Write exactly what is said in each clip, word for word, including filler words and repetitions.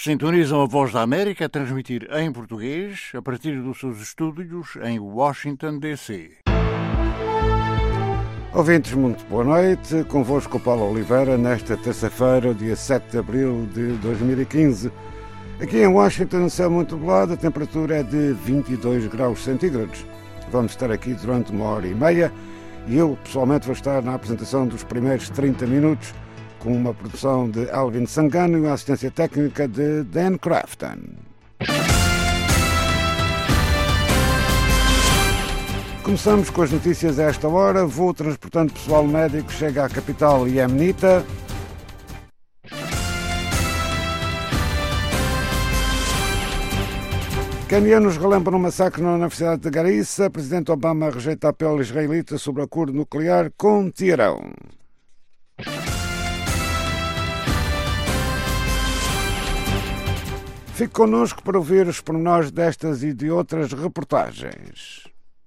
Sintonizam a Voz da América a transmitir em português a partir dos seus estúdios em Washington, D C. Ouvintes, muito boa noite. Convosco Paulo Oliveira nesta terça-feira, dia sete de abril de dois mil e quinze. Aqui em Washington, céu muito nublado, a temperatura é de vinte e dois graus centígrados. Vamos estar aqui durante uma hora e meia e eu, pessoalmente, vou estar na apresentação dos primeiros trinta minutos com uma produção de Alvin Sangano e a assistência técnica de Dan Crafton. Começamos com as notícias a esta hora. Voo transportando pessoal médico chega à capital iemenita. Canianos relembram um massacre na Universidade de Garissa. Presidente Obama rejeita apelo israelita sobre acordo nuclear com Teherão. Fique connosco para ouvir os pormenores destas e de outras reportagens.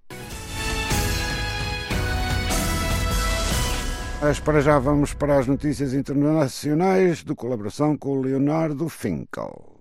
Mas para já vamos para as notícias internacionais de colaboração com o Leonardo Finkel.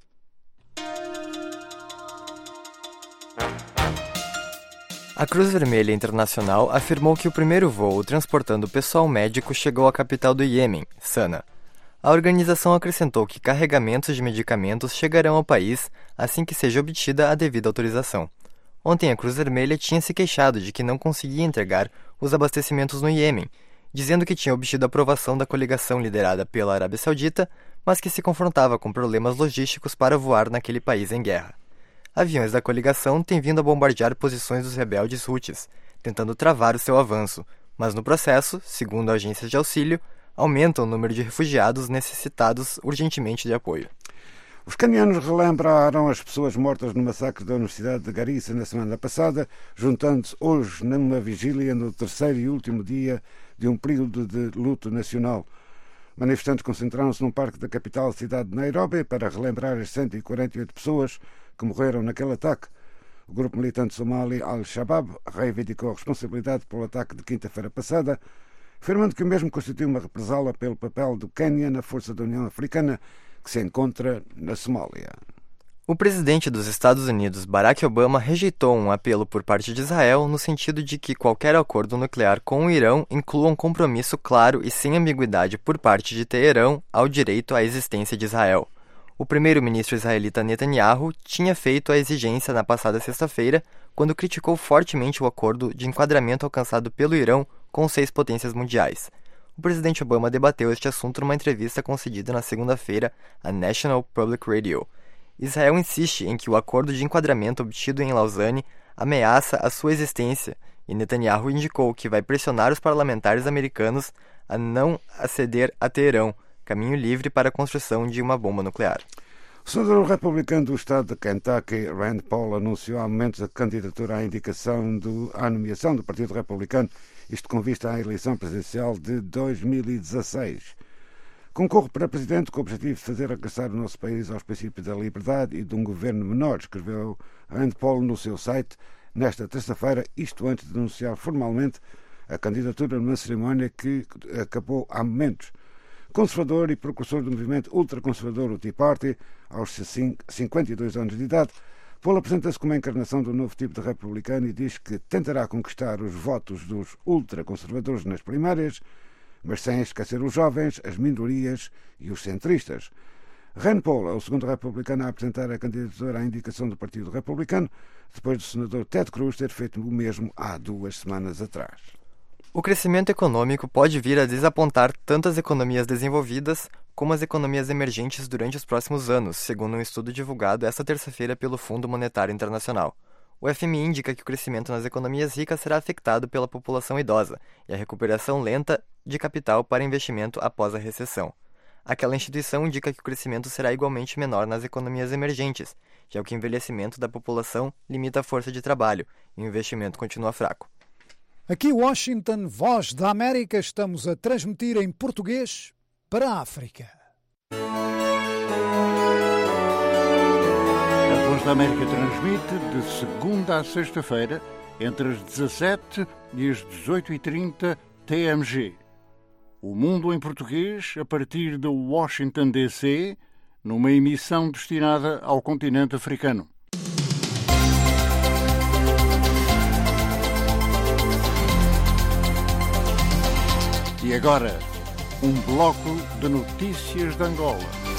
A Cruz Vermelha Internacional afirmou que o primeiro voo transportando pessoal médico chegou à capital do Iêmen, Sana. A organização acrescentou que carregamentos de medicamentos chegarão ao país assim que seja obtida a devida autorização. Ontem a Cruz Vermelha tinha se queixado de que não conseguia entregar os abastecimentos no Iêmen, dizendo que tinha obtido a aprovação da coligação liderada pela Arábia Saudita, mas que se confrontava com problemas logísticos para voar naquele país em guerra. Aviões da coligação têm vindo a bombardear posições dos rebeldes Houthis, tentando travar o seu avanço, mas no processo, segundo agências de auxílio, aumenta o número de refugiados necessitados urgentemente de apoio. Os canianos relembraram as pessoas mortas no massacre da Universidade de Garissa na semana passada, juntando-se hoje numa vigília no terceiro e último dia de um período de luto nacional. Manifestantes concentraram-se num parque da capital cidade de Nairobi para relembrar as cento e quarenta e oito pessoas que morreram naquele ataque. O grupo militante somali Al-Shabaab reivindicou a responsabilidade pelo ataque de quinta-feira passada, afirmando que o mesmo constitui uma represália pelo papel do Quênia na Força da União Africana, que se encontra na Somália. O presidente dos Estados Unidos, Barack Obama, rejeitou um apelo por parte de Israel no sentido de que qualquer acordo nuclear com o Irão inclua um compromisso claro e sem ambiguidade por parte de Teherão ao direito à existência de Israel. O primeiro-ministro israelita Netanyahu tinha feito a exigência na passada sexta-feira, quando criticou fortemente o acordo de enquadramento alcançado pelo Irão com seis potências mundiais. O presidente Obama debateu este assunto numa entrevista concedida na segunda-feira à National Public Radio. Israel insiste em que o acordo de enquadramento obtido em Lausanne ameaça a sua existência e Netanyahu indicou que vai pressionar os parlamentares americanos a não aceder a Teherão, caminho livre para a construção de uma bomba nuclear. O senador republicano do estado de Kentucky, Rand Paul, anunciou há momentos a candidatura à indicação do, à nomeação do Partido Republicano, isto com vista à eleição presidencial de dois mil e dezasseis. Concorro para presidente com o objetivo de fazer regressar o nosso país aos princípios da liberdade e de um governo menor, escreveu Rand Paul no seu site nesta terça-feira, isto antes de anunciar formalmente a candidatura numa cerimónia que acabou há momentos. Conservador e precursor do movimento ultraconservador, o Tea Party, aos cinquenta e dois anos de idade, Paul apresenta-se como a encarnação do novo tipo de republicano e diz que tentará conquistar os votos dos ultraconservadores nas primárias, mas sem esquecer os jovens, as minorias e os centristas. Rand Paul é o segundo republicano a apresentar a candidatura à indicação do Partido Republicano, depois do senador Ted Cruz ter feito o mesmo há duas semanas atrás. O crescimento econômico pode vir a desapontar tanto as economias desenvolvidas como as economias emergentes durante os próximos anos, segundo um estudo divulgado esta terça-feira pelo Fundo Monetário Internacional. O F M I indica que o crescimento nas economias ricas será afetado pela população idosa e a recuperação lenta de capital para investimento após a recessão. Aquela instituição indica que o crescimento será igualmente menor nas economias emergentes, já que o envelhecimento da população limita a força de trabalho e o investimento continua fraco. Aqui Washington, Voz da América, estamos a transmitir em português para a África. A Voz da América transmite de segunda a sexta-feira, entre as dezassete e as dezoito e trinta T M G. O Mundo em Português, a partir de Washington, D C, numa emissão destinada ao continente africano. E agora, um bloco de notícias de Angola.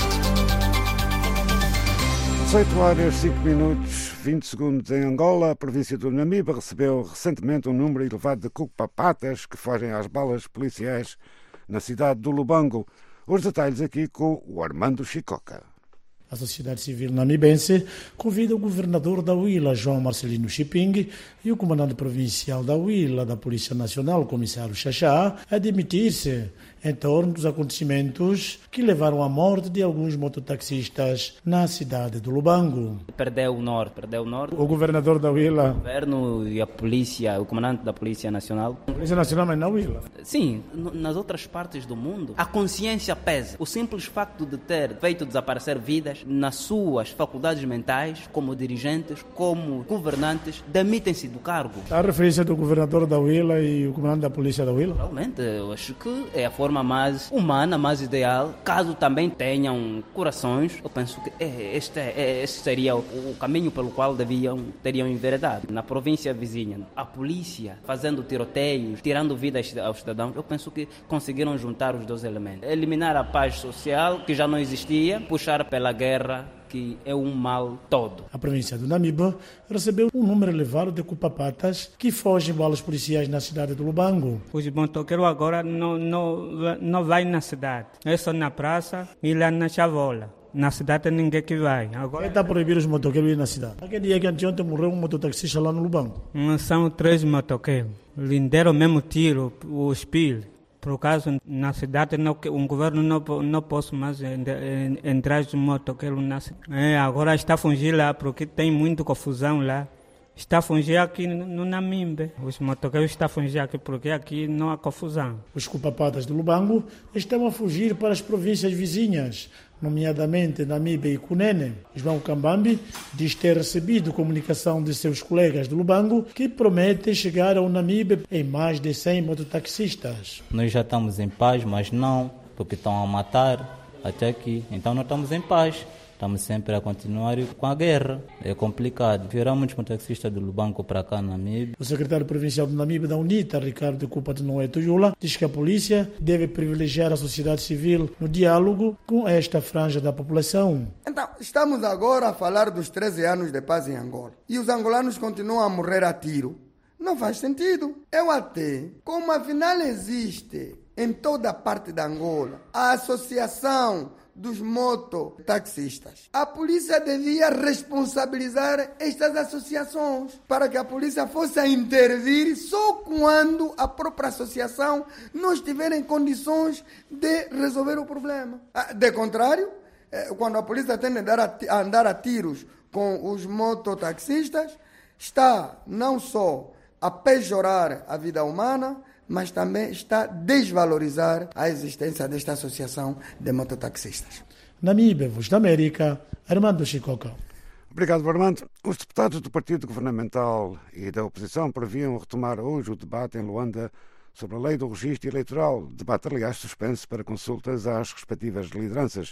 dezoito horas, cinco minutos, vinte segundos em Angola. A província do Namibe recebeu recentemente um número elevado de cuca-patas que fogem às balas policiais na cidade do Lubango. Os detalhes aqui com o Armando Chicoca. A sociedade civil namibense convida o governador da Huila, João Marcelino Chiping, e o comandante provincial da Huila, da Polícia Nacional, o comissário Xaxá, a demitir-se em torno dos acontecimentos que levaram à morte de alguns mototaxistas na cidade do Lubango. Perdeu o norte, perdeu o norte. O governador da Huila... O governo e a polícia, o comandante da Polícia Nacional. A Polícia Nacional, mas na Huila? Sim, nas outras partes do mundo, a consciência pesa. O simples facto de ter feito desaparecer vidas nas suas faculdades mentais, como dirigentes, como governantes, demitem-se do cargo. A referência do governador da Huila e o comandante da Polícia da Huila? Realmente, eu acho que é a forma mais humana, mais ideal. Caso também tenham corações, eu penso que é, este, é, este seria o, o caminho pelo qual deviam, teriam enveredado. Na província vizinha, a polícia fazendo tiroteios, tirando vidas aos cidadãos, eu penso que conseguiram juntar os dois elementos. Eliminar a paz social, que já não existia, puxar pela guerra, que é um mal todo. A província do Namibe recebeu um número elevado de cupa-patas que fogem balas policiais na cidade do Lubango. Os motoqueiros agora não, não, não vai na cidade, é só na praça e lá na Chavola. Na cidade ninguém que vai. Agora está proibido os motoqueiros ir na cidade. Aquele dia que anteontem morreu um mototaxista lá no Lubango. São três motoqueiros. Linderam o mesmo tiro, o espelho. Por acaso, na cidade, não, um governo não, não pode mais entrar de motoqueiro na cidade. É, agora está a fugir lá, porque tem muita confusão lá. Está a fugir aqui no Namibe. Os motoqueiros estão a fugir aqui, porque aqui não há confusão. Os cupa-patas do Lubango estão a fugir para as províncias vizinhas, nomeadamente Namibe e Cunene. João Cambambi diz ter recebido comunicação de seus colegas do Lubango que prometem chegar ao Namibe em mais de cem mototaxistas. Nós já estamos em paz, mas não, porque estão a matar até aqui. Então não estamos em paz. Estamos sempre a continuar com a guerra. É complicado. Vieram muitos mototaxistas do Lubango para cá, na Namibe. O secretário provincial do Namibe da UNITA, Ricardo Cupat Noé Tujula, diz que a polícia deve privilegiar a sociedade civil no diálogo com esta franja da população. Então, estamos agora a falar dos treze anos de paz em Angola. E os angolanos continuam a morrer a tiro. Não faz sentido. Eu até, como afinal existe em toda parte da Angola a associação dos mototaxistas, a polícia devia responsabilizar estas associações para que a polícia fosse a intervir só quando a própria associação não estiver em condições de resolver o problema. De contrário, quando a polícia tende a andar a tiros com os mototaxistas, está não só a pejorar a vida humana, mas também está a desvalorizar a existência desta associação de mototaxistas. Namibe, Voz da América, Armando Chicoca. Obrigado, Armando. Os deputados do Partido Governamental e da oposição previam retomar hoje o debate em Luanda sobre a lei do registro eleitoral, debate, aliás, suspenso para consultas às respectivas lideranças.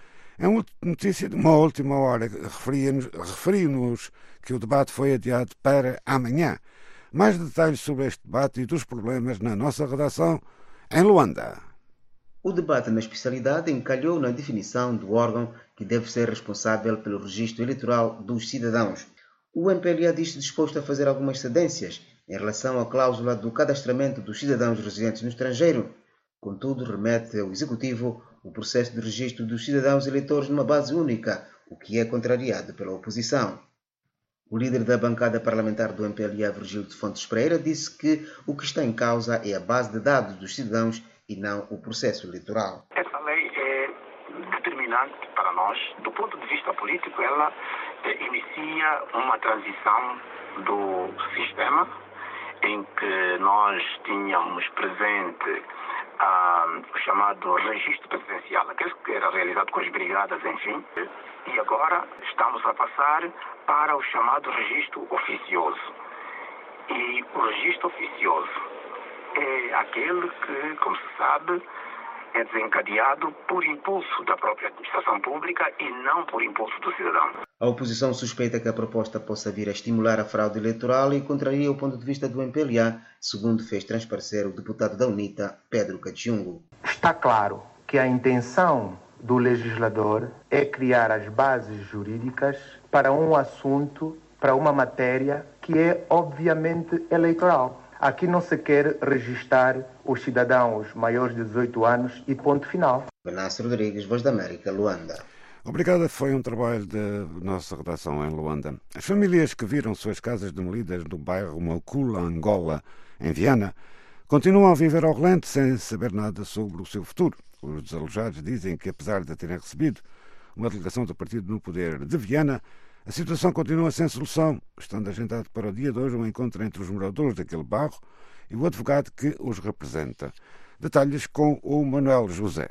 É uma notícia de uma última hora, referiu-nos que o debate foi adiado para amanhã. Mais detalhes sobre este debate e dos problemas na nossa redação em Luanda. O debate na especialidade encalhou na definição do órgão que deve ser responsável pelo registro eleitoral dos cidadãos. O M P L A diz-se disposto a fazer algumas cedências em relação à cláusula do cadastramento dos cidadãos residentes no estrangeiro. Contudo, remete ao Executivo o processo de registro dos cidadãos eleitores numa base única, o que é contrariado pela oposição. O líder da bancada parlamentar do M P L A, Virgílio de Fontes Pereira, disse que o que está em causa é a base de dados dos cidadãos e não o processo eleitoral. Essa lei é determinante para nós. Do ponto de vista político, ela inicia uma transição do sistema em que nós tínhamos presente ah, o chamado registro presidencial, aquele que era realizado com as brigadas, enfim, e agora estamos a passar para o chamado registro oficioso. E o registro oficioso é aquele que, como se sabe, é desencadeado por impulso da própria administração pública e não por impulso do cidadão. A oposição suspeita que a proposta possa vir a estimular a fraude eleitoral e contraria o ponto de vista do M P L A, segundo fez transparecer o deputado da UNITA, Pedro Cachungo. Está claro que a intenção do legislador é criar as bases jurídicas para um assunto, para uma matéria que é obviamente eleitoral. Aqui não se quer registrar os cidadãos maiores de dezoito anos e ponto final. Benassi Rodrigues, Voz da América, Luanda. Obrigada, foi um trabalho da nossa redação em Luanda. As famílias que viram suas casas demolidas no bairro Mokula, Angola, em Viana, continuam a viver ao relento sem saber nada sobre o seu futuro. Os desalojados dizem que, apesar de terem recebido uma delegação do partido no poder de Viana, a situação continua sem solução, estando agendado para o dia de hoje um encontro entre os moradores daquele bairro e o advogado que os representa. Detalhes com o Manuel José.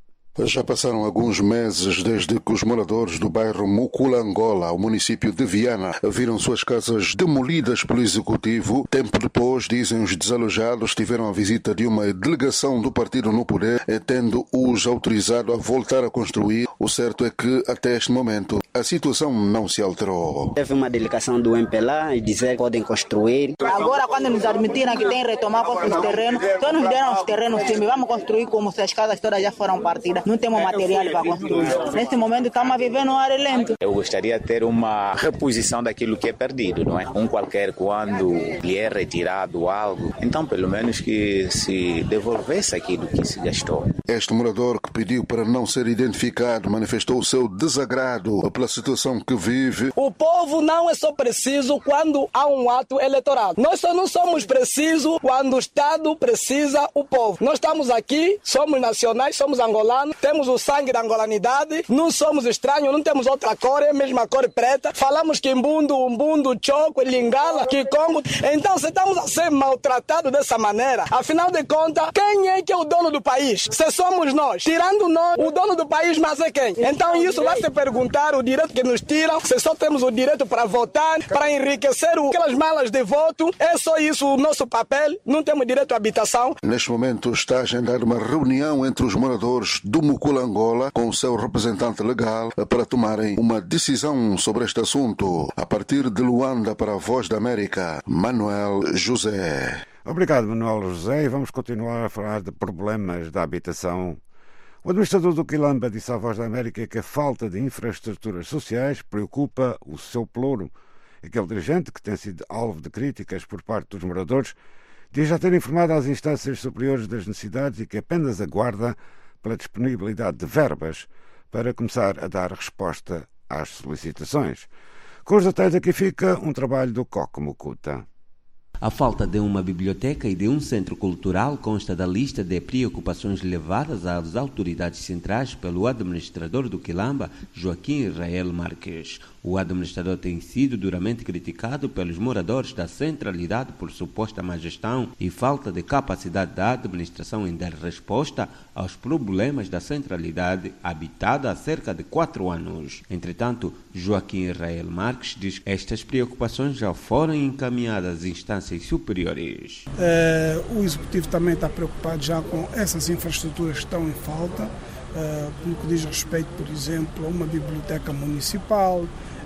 Já passaram alguns meses desde que os moradores do bairro Mokula, Angola, o município de Viana, viram suas casas demolidas pelo Executivo. Tempo depois, dizem os desalojados, tiveram a visita de uma delegação do partido no poder, tendo-os autorizado a voltar a construir. O certo é que, até este momento, a situação não se alterou. Teve uma delegação do M P L A e dizer que podem construir. Agora, quando nos admitiram que tem que retomar os terrenos, só nos deram os terrenos firmes. Vamos construir como se as casas todas já foram partidas. Não temos material para construir. Neste momento estamos a viver no ar lento. Eu gostaria de ter uma reposição daquilo que é perdido, não é? Um qualquer quando lhe é retirado algo, então pelo menos que se devolvesse aquilo que se gastou. Este morador que pediu para não ser identificado manifestou o seu desagrado pela situação que vive. O povo não é só preciso quando há um ato eleitoral. Nós só não somos precisos quando o Estado precisa o povo. Nós estamos aqui, somos nacionais, somos angolanos, temos o sangue da angolanidade, não somos estranhos, não temos outra cor, é a mesma cor preta. Falamos que Mbundu, Umbundo, Choco, Lingala, Kikongo. Então, se estamos a ser maltratados dessa maneira, afinal de contas, quem é que é o dono do país? Se somos nós. Tirando nós, o dono do país, mas é quem? Então, isso vai se perguntar o direito que nos tiram, se só temos o direito para votar, para enriquecer aquelas malas de voto. É só isso o nosso papel, não temos direito à habitação. Neste momento está agendada uma reunião entre os moradores do Mokula, Angola, com o seu representante legal para tomarem uma decisão sobre este assunto. A partir de Luanda, para a Voz da América, Manuel José. Obrigado, Manuel José, e vamos continuar a falar de problemas da habitação. O administrador do Quilamba disse à Voz da América que a falta de infraestruturas sociais preocupa o seu pelouro. Aquele dirigente, que tem sido alvo de críticas por parte dos moradores, diz já ter informado às instâncias superiores das necessidades e que apenas aguarda pela disponibilidade de verbas para começar a dar resposta às solicitações. Com os detalhes aqui fica um trabalho do Coco Mucuta. A falta de uma biblioteca e de um centro cultural consta da lista de preocupações levadas às autoridades centrais pelo administrador do Quilamba, Joaquim Israel Marques. O administrador tem sido duramente criticado pelos moradores da centralidade por suposta má gestão e falta de capacidade da administração em dar resposta aos problemas da centralidade habitada há cerca de quatro anos. Entretanto, Joaquim Israel Marques diz que estas preocupações já foram encaminhadas às instâncias superiores. É, o Executivo também está preocupado já com essas infraestruturas que estão em falta, é, no que diz respeito, por exemplo, a uma biblioteca municipal,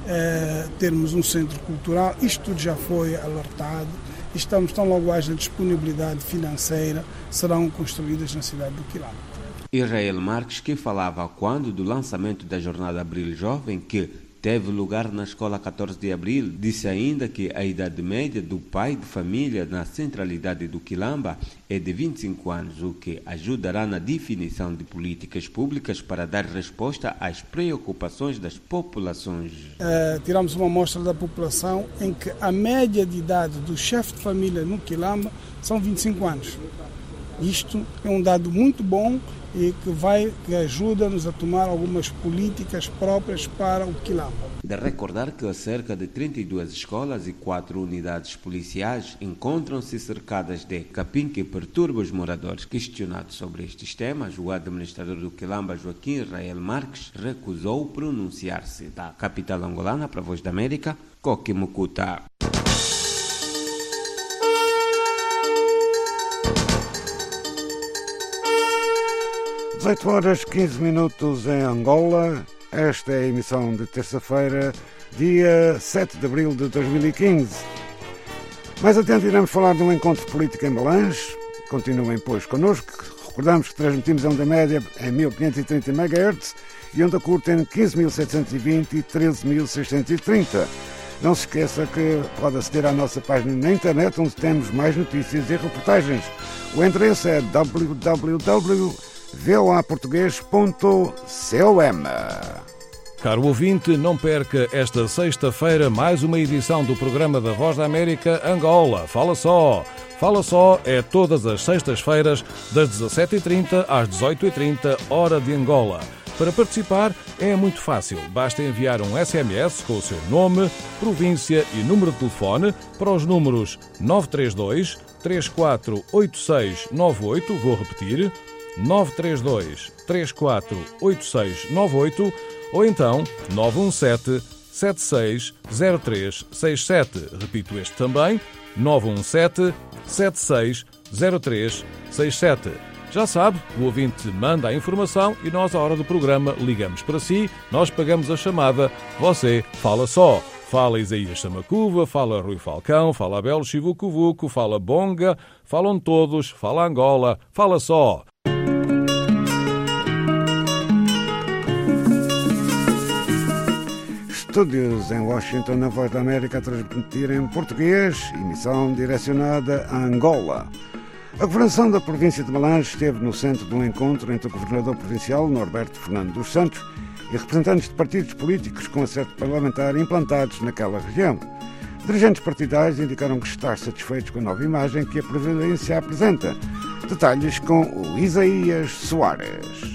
é, termos um centro cultural. Isto tudo já foi alertado. Estamos tão logo haja disponibilidade financeira, serão construídas na cidade do Quilamba. Israel Marques, que falava quando do lançamento da Jornada Abril Jovem, que teve lugar na Escola quatorze de Abril, disse ainda que a idade média do pai de família na centralidade do Quilamba é de vinte e cinco anos, o que ajudará na definição de políticas públicas para dar resposta às preocupações das populações. É, tiramos uma amostra da população em que a média de idade do chefe de família no Quilamba são vinte e cinco anos. Isto é um dado muito bom e que, vai, que ajuda-nos a tomar algumas políticas próprias para o Quilamba. De recordar que cerca de trinta e duas escolas e quatro unidades policiais encontram-se cercadas de capim que perturba os moradores. Questionado sobre estes temas, o administrador do Quilamba, Joaquim Israel Marques, recusou pronunciar-se. Da capital angolana, para a Voz da América, Coque Mucuta. dezoito horas e quinze minutos em Angola. Esta é a emissão de terça-feira, dia sete de abril de dois mil e quinze. Mais adiante iremos falar de um encontro político em Malange. Continuem, pois, connosco. Recordamos que transmitimos a onda média em mil quinhentos e trinta megahertz e onda curta em quinze mil setecentos e vinte e treze mil seiscentos e trinta. Não se esqueça que pode aceder à nossa página na internet, onde temos mais notícias e reportagens. O endereço é w w w ponto v o a português ponto com. Caro ouvinte, não perca esta sexta-feira mais uma edição do programa da Voz da América Angola. Fala só! Fala só é todas as sextas-feiras, das dezassete e trinta às dezoito e trinta, hora de Angola. Para participar é muito fácil. Basta enviar um S M S com o seu nome, província e número de telefone para os números nove três dois, três quatro oito seis nove oito, vou repetir, nove três dois, três quatro oito seis nove oito, ou então nove um sete, sete seis zero três seis sete. Repito este também, nove um sete, sete seis zero três seis sete. Já sabe, o ouvinte manda a informação e nós, à hora do programa, ligamos para si, nós pagamos a chamada, você fala só. Fala Isaías Samacuva, fala Rui Falcão, fala Abel Chivucovuco, fala Bonga, falam todos, fala Angola, fala só. Estúdios em Washington, na Voz da América, a transmitir em português, emissão direcionada a Angola. A governação da província de Malange esteve no centro de um encontro entre o governador provincial, Norberto Fernando dos Santos, e representantes de partidos políticos com acerto parlamentar implantados naquela região. Dirigentes partidários indicaram que estão satisfeitos com a nova imagem que a província apresenta. Detalhes com o Isaías Soares.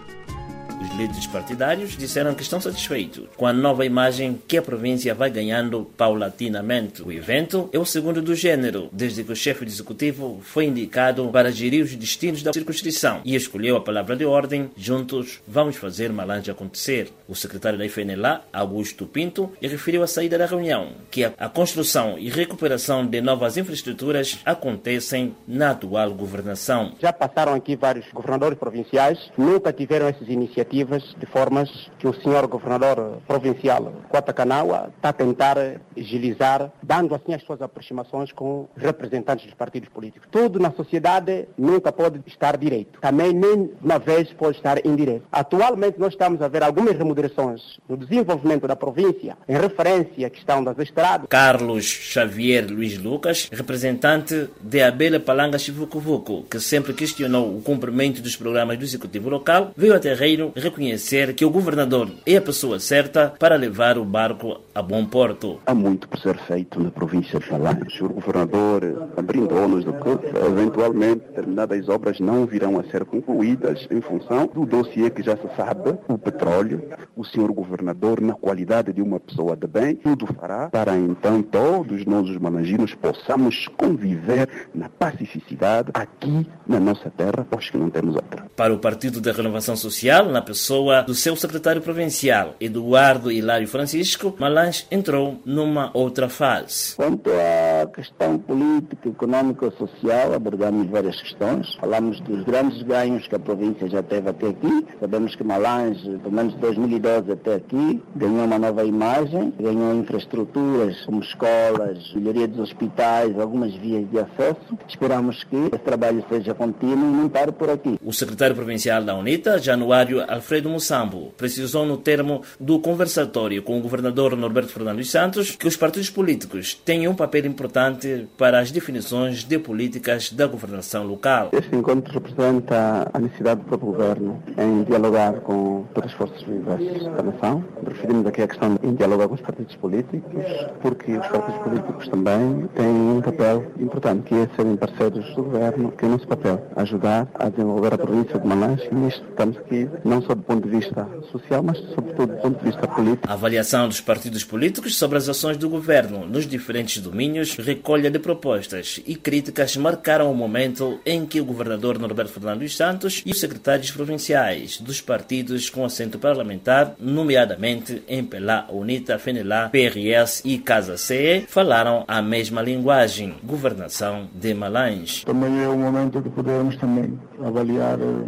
Os líderes partidários disseram que estão satisfeitos com a nova imagem que a província vai ganhando paulatinamente. O evento é o segundo do gênero, desde que o chefe do executivo foi indicado para gerir os destinos da circunscrição e escolheu a palavra de ordem: juntos vamos fazer Malange acontecer. O secretário da F N L A, Augusto Pinto, referiu à saída da reunião que a, a construção e recuperação de novas infraestruturas acontecem na atual governação. Já passaram aqui vários governadores provinciais, nunca tiveram essas iniciativas de formas que o senhor governador provincial Quata Kanawa está a tentar agilizar, dando assim as suas aproximações com representantes dos partidos políticos. Tudo na sociedade nunca pode estar direito. Também nem uma vez pode estar indireto. Atualmente nós estamos a ver algumas remodelações no desenvolvimento da província em referência à questão das estradas. Carlos Xavier Luiz Lucas, representante de Abela Palanga Chivucovuco, que sempre questionou o cumprimento dos programas do executivo local, veio a terreiro reconhecer que o governador é a pessoa certa para levar o barco a bom porto. Há muito por ser feito na província de Malange. O governador brindou-nos de que, eventualmente, determinadas obras não virão a ser concluídas em função do dossiê que já se sabe, o petróleo. O senhor governador, na qualidade de uma pessoa de bem, tudo fará para então todos nós, os malanginos, possamos conviver na pacificidade aqui na nossa terra, pois que não temos outra. Para o Partido da Renovação Social, na pessoa do seu secretário provincial, Eduardo Hilário Francisco, Malange entrou numa outra fase. Quanto à questão política, econômica e social, abordamos várias questões. Falamos dos grandes ganhos que a província já teve até aqui. Sabemos que Malange, pelo menos de dois mil e doze até aqui, ganhou uma nova imagem, ganhou infraestruturas como escolas, melhoria dos hospitais, algumas vias de acesso. Esperamos que esse trabalho seja contínuo e não pare por aqui. O secretário provincial da UNITA, Januário Alfredo Mussambo, precisou no termo do conversatório com o governador Norberto Fernando dos Santos que os partidos políticos têm um papel importante para as definições de políticas da governação local. Este encontro representa a necessidade do próprio governo em dialogar com todas as forças vivas da nação. Referimos aqui a questão de dialogar com os partidos políticos, porque os partidos políticos também têm um papel importante, que é serem parceiros do governo, que é o nosso papel, ajudar a desenvolver a província de Malange. E nisto estamos aqui não só do ponto de vista social, mas sobretudo do ponto de vista político. A avaliação dos partidos políticos sobre as ações do governo nos diferentes domínios, recolha de propostas e críticas marcaram o momento em que o governador Norberto Fernando dos Santos e os secretários provinciais dos partidos com assento parlamentar, nomeadamente M P L A, UNITA, F N L A, P R S e Casa C E, falaram a mesma linguagem: governação de Malange. Também é o momento de podermos também avaliar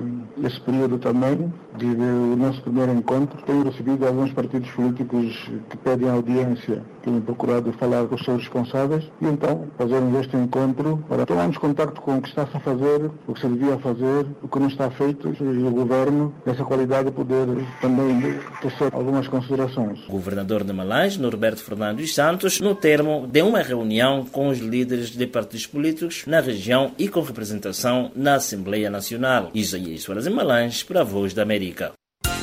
Nesse período também, desde o nosso primeiro encontro, tenho recebido alguns partidos políticos que pedem audiência, que têm procurado falar com os seus responsáveis, e então fazemos este encontro para tomarmos contato com o que está a fazer, o que se devia fazer, o que não está feito, e o Governo, nessa qualidade, poder também tecer algumas considerações. O governador de Malange, Norberto Fernando dos Santos, no termo de uma reunião com os líderes de partidos políticos na região e com representação na Assembleia Nacional. Isaías Soares em Malange, para a Voz da América.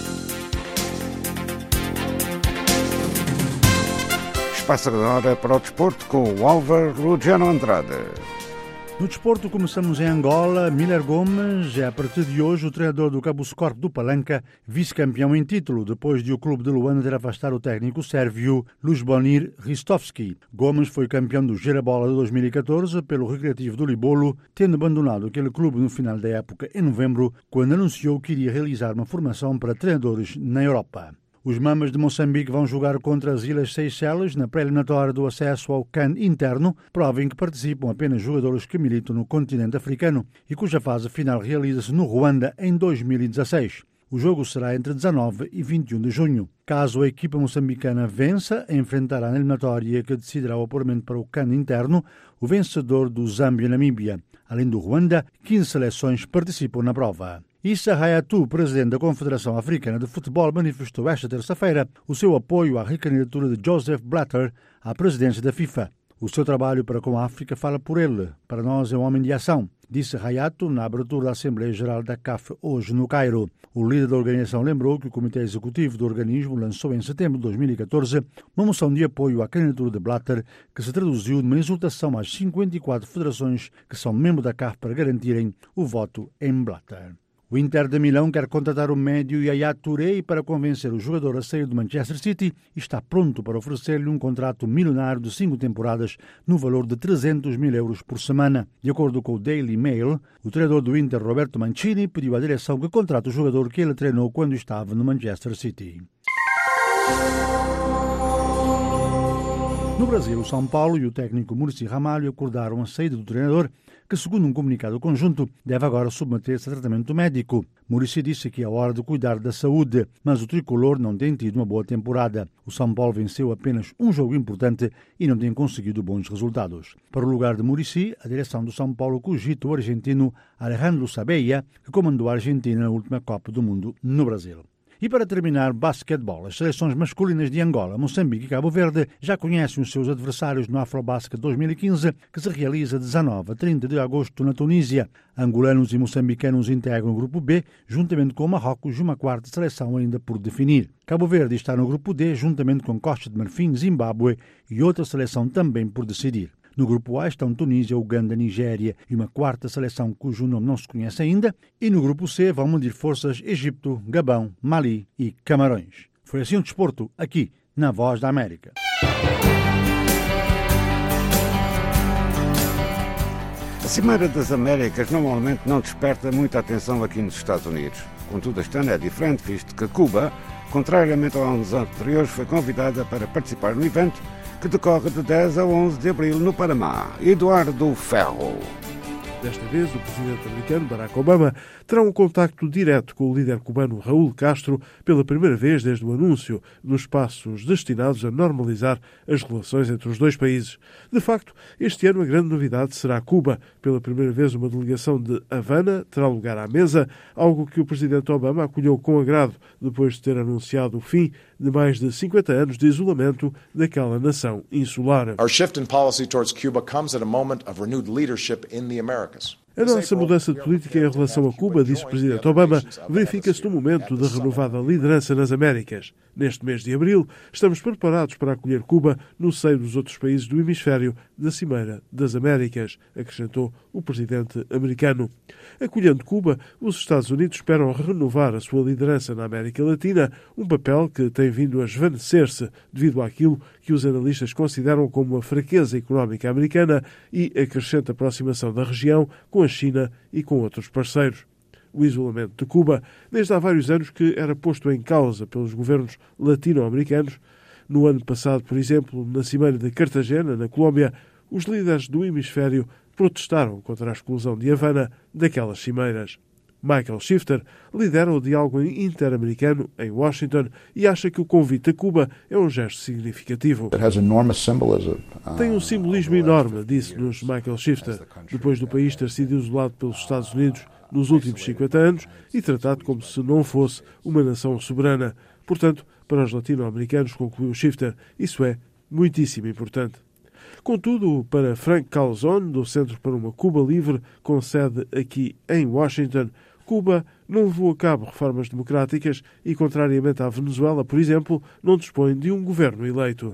Espaço agora para o desporto com o Álvaro Luciano Andrade. No desporto, começamos em Angola. Miller Gomes é, a partir de hoje, o treinador do Cabo Sport do Palanca, vice-campeão em título, depois de o clube de Luanda ter afastado o técnico sérvio Luzbonir Ristovski. Gomes foi campeão do Gerabola de dois mil e catorze pelo Recreativo do Libolo, tendo abandonado aquele clube no final da época, em novembro, quando anunciou que iria realizar uma formação para treinadores na Europa. Os Mamas de Moçambique vão jogar contra as Ilhas Seychelles na pré-eliminatória do acesso ao C A N interno, prova em que participam apenas jogadores que militam no continente africano e cuja fase final realiza-se no Ruanda em dois mil e dezasseis. O jogo será entre dezanove e vinte e um de junho. Caso a equipa moçambicana vença, enfrentará na eliminatória que decidirá o apuramento para o C A N interno o vencedor do Zâmbia-Namíbia. Além do Ruanda, quinze seleções participam na prova. Issa Hayatou, presidente da Confederação Africana de Futebol, manifestou esta terça-feira o seu apoio à recandidatura de Joseph Blatter à presidência da FIFA. O seu trabalho para com a África fala por ele. Para nós é um homem de ação, disse Hayatou na abertura da Assembleia Geral da C A F hoje no Cairo. O líder da organização lembrou que o Comitê Executivo do organismo lançou em setembro de dois mil e catorze uma moção de apoio à candidatura de Blatter, que se traduziu numa exortação às cinquenta e quatro federações que são membros da C A F para garantirem o voto em Blatter. O Inter de Milão quer contratar o médio Yaya Touré para convencer o jogador a sair do Manchester City e está pronto para oferecer-lhe um contrato milionário de cinco temporadas no valor de trezentos mil euros por semana. De acordo com o Daily Mail, o treinador do Inter, Roberto Mancini, pediu à direção que contrate o jogador que ele treinou quando estava no Manchester City. No Brasil, o São Paulo e o técnico Muricy Ramalho acordaram a saída do treinador, que, segundo um comunicado conjunto, deve agora submeter-se a tratamento médico. Muricy disse que é hora de cuidar da saúde, mas o tricolor não tem tido uma boa temporada. O São Paulo venceu apenas um jogo importante e não tem conseguido bons resultados. Para o lugar de Muricy, a direção do São Paulo cogita o argentino Alejandro Sabella, que comandou a Argentina na última Copa do Mundo no Brasil. E para terminar, basquetebol. As seleções masculinas de Angola, Moçambique e Cabo Verde já conhecem os seus adversários no Afrobasket dois mil e quinze, que se realiza de dezanove a trinta de agosto na Tunísia. Angolanos e moçambicanos integram o Grupo B, juntamente com Marrocos e uma quarta seleção ainda por definir. Cabo Verde está no Grupo D, juntamente com Costa de Marfim, Zimbábue e outra seleção também por decidir. No Grupo A estão Tunísia, Uganda, Nigéria e uma quarta seleção cujo nome não se conhece ainda. E no Grupo C vão medir forças Egito, Gabão, Mali e Camarões. Foi assim o desporto, aqui na Voz da América. A Cimeira das Américas normalmente não desperta muita atenção aqui nos Estados Unidos. Contudo, este ano é diferente, visto que Cuba, contrariamente aos anos anteriores, foi convidada para participar no evento que decorre de dez a onze de abril no Panamá. Eduardo Ferro. Desta vez, o presidente americano Barack Obama terá um contacto direto com o líder cubano Raúl Castro pela primeira vez desde o anúncio dos passos destinados a normalizar as relações entre os dois países. De facto, este ano a grande novidade será Cuba. Pela primeira vez, uma delegação de Havana terá lugar à mesa, algo que o presidente Obama acolheu com agrado depois de ter anunciado o fim de mais de cinquenta anos de isolamento daquela nação insular. Our shift in policy towards Cuba comes at a moment of renewed leadership in the Americas. A nossa mudança de política em relação a Cuba, disse o presidente Obama, verifica-se no momento da renovada liderança nas Américas. Neste mês de abril, estamos preparados para acolher Cuba no seio dos outros países do hemisfério da Cimeira das Américas, acrescentou o presidente americano. Acolhendo Cuba, os Estados Unidos esperam renovar a sua liderança na América Latina, um papel que tem vindo a esvanecer-se devido àquilo que os analistas consideram como a fraqueza económica americana e a crescente aproximação da região com a China e com outros parceiros. O isolamento de Cuba, desde há vários anos que era posto em causa pelos governos latino-americanos. No ano passado, por exemplo, na Cimeira de Cartagena, na Colômbia, os líderes do hemisfério protestaram contra a exclusão de Havana daquelas cimeiras. Michael Shifter lidera o diálogo interamericano em Washington e acha que o convite a Cuba é um gesto significativo. Tem um simbolismo enorme, disse-nos Michael Shifter, depois do país ter sido isolado pelos Estados Unidos nos últimos cinquenta anos e tratado como se não fosse uma nação soberana. Portanto, para os latino-americanos, concluiu Shifter, isso é muitíssimo importante. Contudo, para Frank Calzone, do Centro para uma Cuba Livre, com sede aqui em Washington, Cuba não levou a cabo reformas democráticas e, contrariamente à Venezuela, por exemplo, não dispõe de um governo eleito.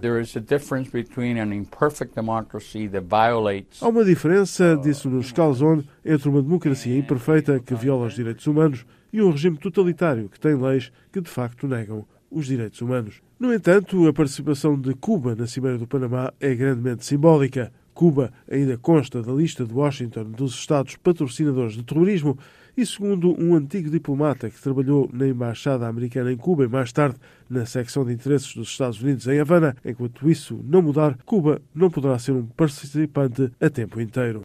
Há uma diferença, disse-nos Calzone, entre uma democracia imperfeita que viola os direitos humanos e um regime totalitário que tem leis que, de facto, negam os direitos humanos. No entanto, a participação de Cuba na Cimeira do Panamá é grandemente simbólica. Cuba ainda consta da lista de Washington dos Estados patrocinadores de terrorismo e, segundo um antigo diplomata que trabalhou na Embaixada Americana em Cuba e mais tarde na secção de interesses dos Estados Unidos em Havana, enquanto isso não mudar, Cuba não poderá ser um participante a tempo inteiro.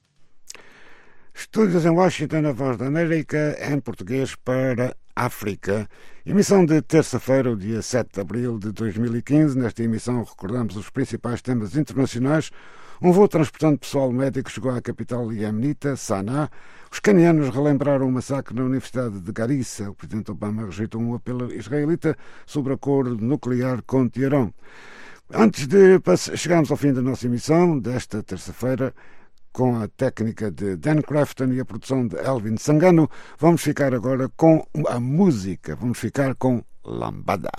Estúdios em Washington, a Voz da América, em português para África. Emissão de terça-feira, o dia sete de abril de dois mil e quinze. Nesta emissão recordamos os principais temas internacionais. Um voo transportando pessoal médico chegou à capital iemenita, Sanaa. Os canianos relembraram o massacre na Universidade de Garissa. O presidente Obama rejeitou um apelo israelita sobre acordo nuclear com Teherão. Antes de chegarmos ao fim da nossa emissão, desta terça-feira, com a técnica de Dan Crafton e a produção de Elvin Sangano, vamos ficar agora com a música. Vamos ficar com Lambada.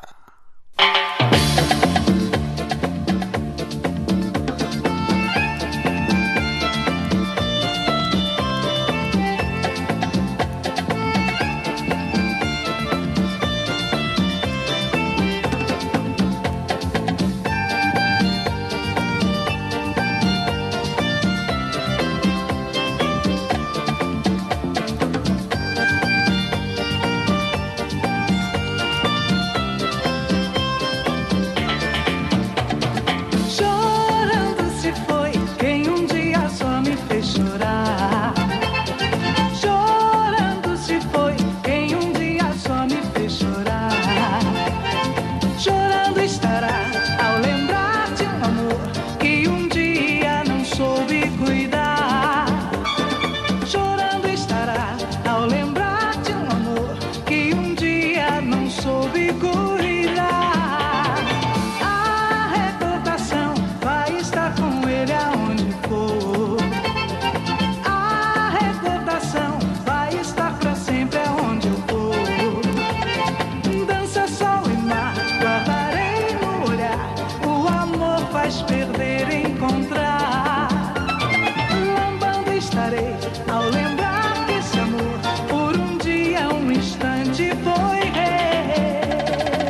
Ao lembrar que esse amor por um dia, um instante foi rei.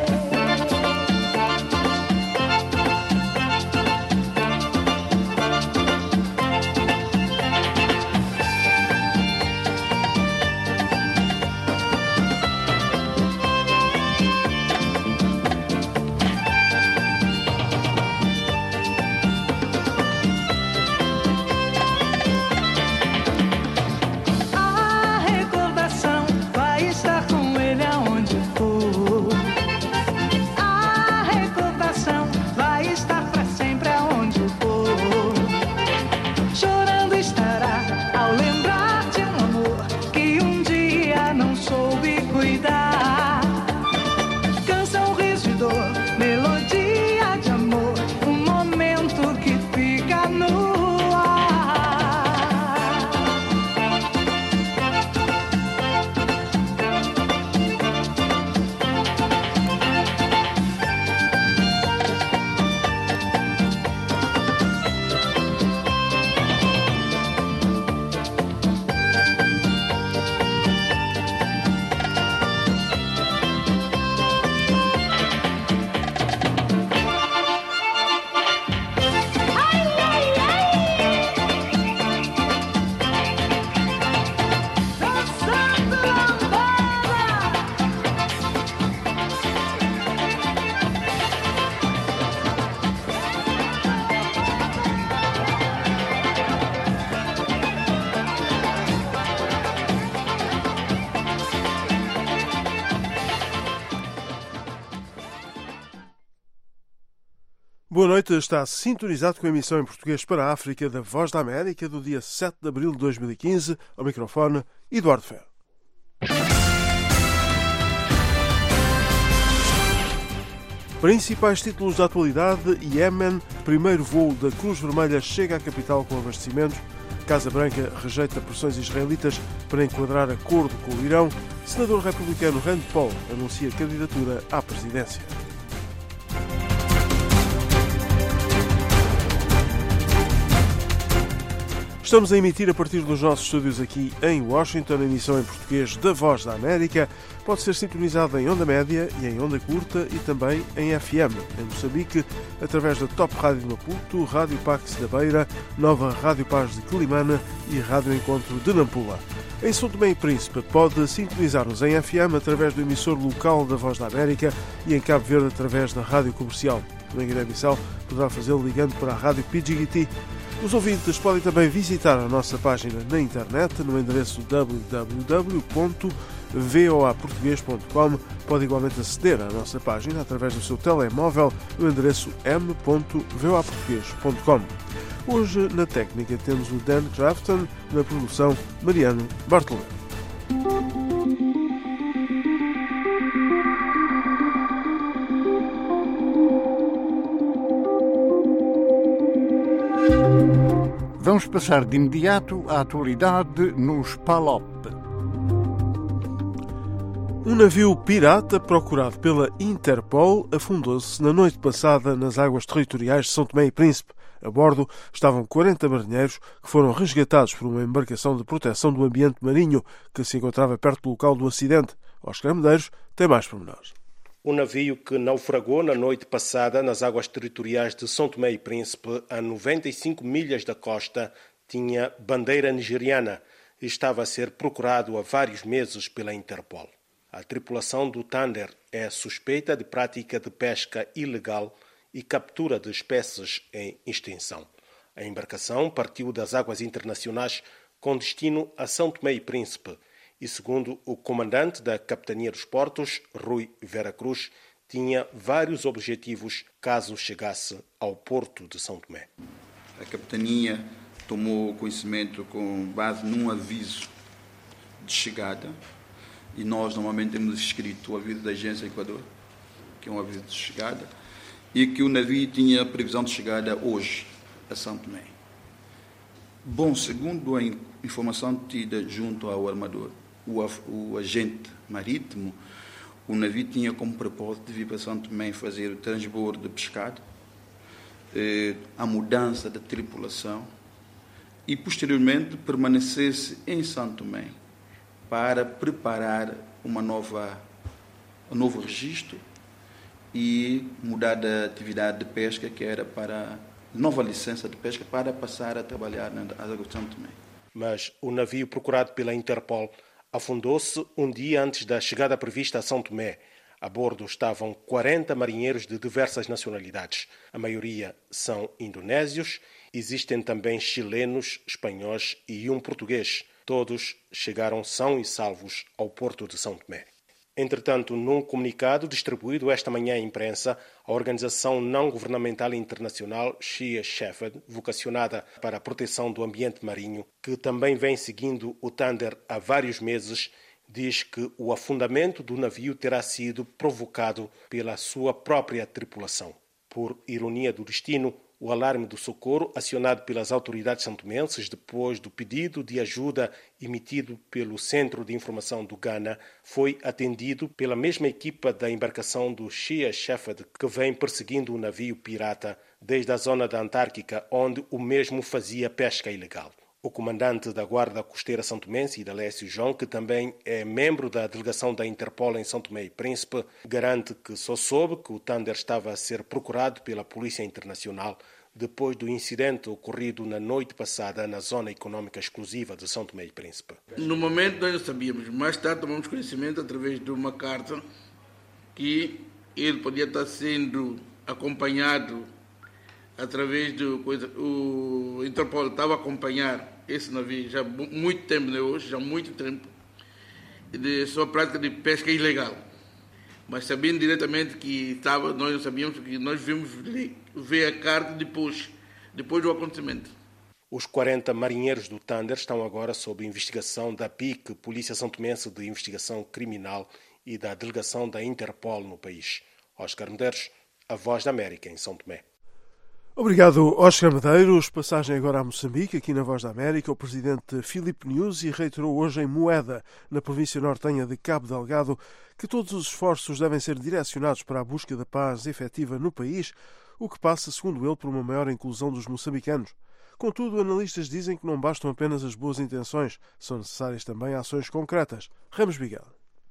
Boa noite, está sintonizado com a emissão em português para a África da Voz da América do dia sete de abril de dois mil e quinze. Ao microfone, Eduardo Ferro. Principais títulos da atualidade: Iémen, primeiro voo da Cruz Vermelha chega à capital com abastecimentos. Casa Branca rejeita pressões israelitas para enquadrar acordo com o Irão. Senador republicano Rand Paul anuncia candidatura à presidência. Estamos a emitir a partir dos nossos estúdios aqui em Washington, a emissão em português da Voz da América. Pode ser sintonizada em onda média e em onda curta e também em F M, em Moçambique, através da Top Rádio de Maputo, Rádio Pax da Beira, Nova Rádio Paz de Quelimane e Rádio Encontro de Nampula. Em São Tomé e Príncipe pode sintonizar-nos em F M através do emissor local da Voz da América e em Cabo Verde através da Rádio Comercial. Na Guiné-Bissau poderá fazê-lo ligando para a Rádio P G T. Os ouvintes podem também visitar a nossa página na internet no endereço w w w ponto voa português ponto com. Pode igualmente aceder à nossa página através do seu telemóvel no endereço m ponto voa português ponto com. Hoje, na técnica, temos o Dan Crafton, na produção, Mariano Bartolomeu. Vamos passar de imediato à atualidade nos P A L O P. Um navio pirata procurado pela Interpol afundou-se na noite passada nas águas territoriais de São Tomé e Príncipe. A bordo estavam quarenta marinheiros que foram resgatados por uma embarcação de proteção do ambiente marinho que se encontrava perto do local do acidente. Oscar Medeiros tem mais pormenores. O navio que naufragou na noite passada nas águas territoriais de São Tomé e Príncipe, a noventa e cinco milhas da costa, tinha bandeira nigeriana e estava a ser procurado há vários meses pela Interpol. A tripulação do Thunder é suspeita de prática de pesca ilegal e captura de espécies em extinção. A embarcação partiu das águas internacionais com destino a São Tomé e Príncipe e, segundo o comandante da Capitania dos Portos, Rui Vera Cruz, tinha vários objetivos caso chegasse ao porto de São Tomé. A Capitania tomou conhecimento com base num aviso de chegada e nós normalmente temos escrito o aviso da Agência Equador, que é um aviso de chegada, e que o navio tinha previsão de chegada hoje a São Tomé. Bom, segundo a informação tida junto ao armador, o, o agente marítimo, o navio tinha como propósito de vir para São Tomé fazer o transbordo de pescado, eh, a mudança da tripulação e, posteriormente, permanecesse em São Tomé para preparar uma nova, um novo registro e mudar da atividade de pesca, que era para nova licença de pesca, para passar a trabalhar nas águas de São Tomé. Mas o navio procurado pela Interpol afundou-se um dia antes da chegada prevista a São Tomé. A bordo estavam quarenta marinheiros de diversas nacionalidades. A maioria são indonésios. Existem também chilenos, espanhóis e um português. Todos chegaram são e salvos ao porto de São Tomé. Entretanto, num comunicado distribuído esta manhã à imprensa, a organização não-governamental internacional Sea Shepherd, vocacionada para a proteção do ambiente marinho, que também vem seguindo o Thunder há vários meses, diz que o afundamento do navio terá sido provocado pela sua própria tripulação. Por ironia do destino, o alarme do socorro, acionado pelas autoridades santomenses depois do pedido de ajuda emitido pelo Centro de Informação do Ghana, foi atendido pela mesma equipa da embarcação do Sea Shepherd que vem perseguindo o navio pirata desde a zona da Antártica, onde o mesmo fazia pesca ilegal. O comandante da Guarda Costeira santomense, Idalécio João, que também é membro da delegação da Interpol em São Tomé e Príncipe, garante que só soube que o Thunder estava a ser procurado pela Polícia Internacional depois do incidente ocorrido na noite passada na Zona Econômica Exclusiva de São Tomé e Príncipe. No momento nós não sabíamos, mais tarde tomamos conhecimento através de uma carta que ele podia estar sendo acompanhado através do coisa, o Interpol estava a acompanhar esse navio já há muito tempo, não é hoje, já há muito tempo, de sua prática de pesca ilegal. Mas sabendo diretamente que estava, nós não sabíamos, que nós vimos ver a carta depois, depois do acontecimento. Os quarenta marinheiros do Thunder estão agora sob investigação da P I C, Polícia São Tomense de Investigação Criminal, e da Delegação da Interpol no país. Oscar Medeiros, A Voz da América, em São Tomé. Obrigado, Oscar Medeiros. Passagem agora a Moçambique, aqui na Voz da América. O presidente Filipe Nyusi reiterou hoje em Moeda, na província nortenha de Cabo Delgado, que todos os esforços devem ser direcionados para a busca da paz efetiva no país, o que passa, segundo ele, por uma maior inclusão dos moçambicanos. Contudo, analistas dizem que não bastam apenas as boas intenções, são necessárias também ações concretas. Ramos Miguel.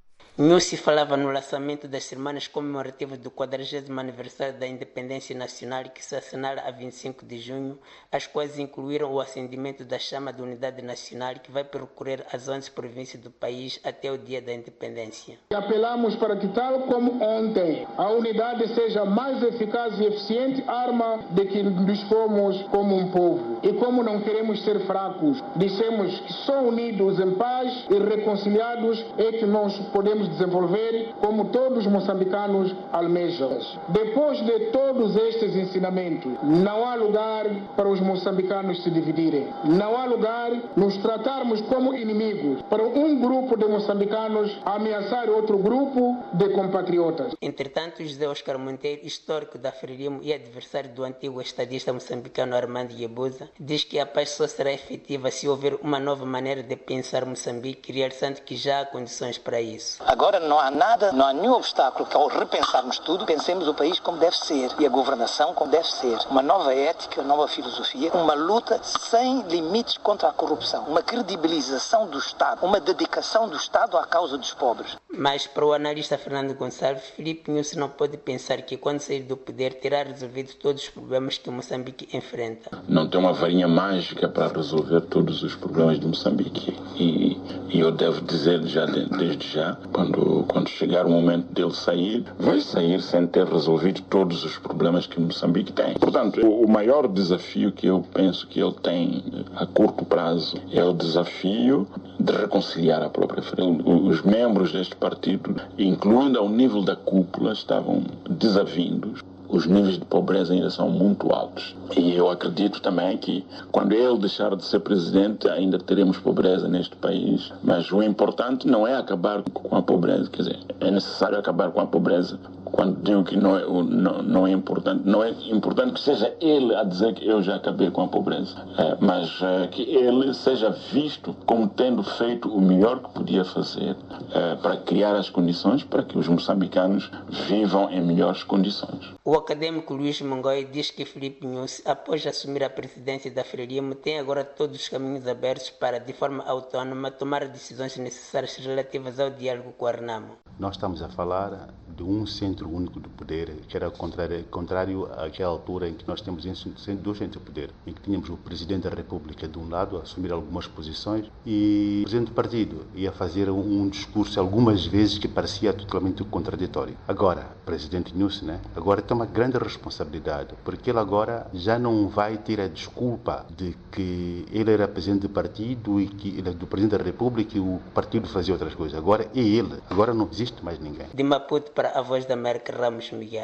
Nyusi falava no lançamento das semanas comemorativas do quadragésimo aniversário da independência nacional, que se assinala a vinte e cinco de junho, as quais incluíram o acendimento da chama da unidade nacional, que vai percorrer as onze províncias do país até o dia da independência. Apelamos para que, tal como ontem, a unidade seja a mais eficaz e eficiente arma de que dispomos como um povo. E como não queremos ser fracos, dissemos que só unidos em paz e reconciliados é que nós podemos desenvolver como todos os moçambicanos almejam. Depois de todos estes ensinamentos, não há lugar para os moçambicanos se dividirem. Não há lugar nos tratarmos como inimigos, para um grupo de moçambicanos ameaçar outro grupo de compatriotas. Entretanto, José Oscar Monteiro, histórico da Frelimo e adversário do antigo estadista moçambicano Armando Guebuza, diz que a paz só será efetiva se houver uma nova maneira de pensar Moçambique, realçando que já há condições para isso. Agora não há nada, não há nenhum obstáculo que ao repensarmos tudo, pensemos o país como deve ser e a governação como deve ser. Uma nova ética, uma nova filosofia, uma luta sem limites contra a corrupção, uma credibilização do Estado, uma dedicação do Estado à causa dos pobres. Mas para o analista Fernando Gonçalves, Filipe Nyusi não pode pensar que quando sair do poder terá resolvido todos os problemas que Moçambique enfrenta. Não tem uma varinha mágica para resolver todos os problemas de Moçambique. E, e eu devo dizer já desde já, Quando, quando chegar o momento dele sair, vai sair sem ter resolvido todos os problemas que Moçambique tem. Portanto, o maior desafio que eu penso que ele tem a curto prazo é o desafio de reconciliar a própria frente. Os membros deste partido, incluindo ao nível da cúpula, estavam desavindos. Os níveis de pobreza ainda são muito altos. E eu acredito também que quando ele deixar de ser presidente, ainda teremos pobreza neste país. Mas o importante não é acabar com a pobreza. Quer dizer, é necessário acabar com a pobreza. Quando digo que não é, não, não é importante, não é importante que seja ele a dizer que eu já acabei com a pobreza. É, mas é, que ele seja visto como tendo feito o melhor que podia fazer é, para criar as condições para que os moçambicanos vivam em melhores condições. O acadêmico Luís Mongói diz que Filipe Nyusi, após assumir a presidência da Frelimo, tem agora todos os caminhos abertos para, de forma autónoma, tomar decisões necessárias relativas ao diálogo com a Renamo. Nós estamos a falar de um centro único de poder, que era contrário, contrário àquela altura em que nós temos dois centros de poder, em que tínhamos o Presidente da República de um lado a assumir algumas posições e o Presidente do Partido ia fazer um discurso algumas vezes que parecia totalmente contraditório. Agora, o Presidente Nyusi, né, agora tem uma grande responsabilidade, porque ele agora já não vai ter a desculpa de que ele era Presidente do Partido e que ele é do Presidente da República e o partido fazia outras coisas. Agora é ele, agora não existe mais ninguém. De Maputo para a Voz da América, Ramos Miguel.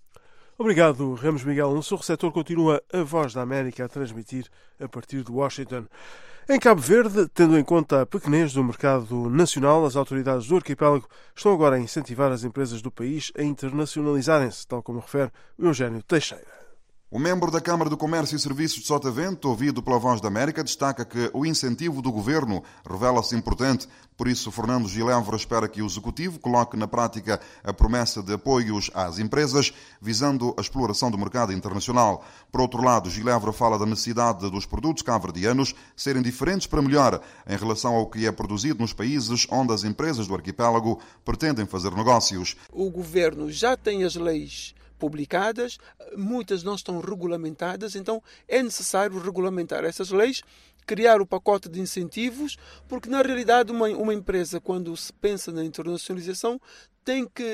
Obrigado, Ramos Miguel. No seu receptor continua a Voz da América a transmitir a partir de Washington. Em Cabo Verde, tendo em conta a pequenez do mercado nacional, as autoridades do arquipélago estão agora a incentivar as empresas do país a internacionalizarem-se, tal como refere o Eugênio Teixeira. O membro da Câmara do Comércio e Serviços de Sotavento, ouvido pela Voz da América, destaca que o incentivo do governo revela-se importante. Por isso, Fernando Gilevra espera que o Executivo coloque na prática a promessa de apoios às empresas, visando a exploração do mercado internacional. Por outro lado, Gilevra fala da necessidade dos produtos cabo-verdianos serem diferentes para melhor em relação ao que é produzido nos países onde as empresas do arquipélago pretendem fazer negócios. O governo já tem as leis publicadas, muitas não estão regulamentadas, então é necessário regulamentar essas leis, criar o pacote de incentivos, porque na realidade uma, uma empresa, quando se pensa na internacionalização, tem que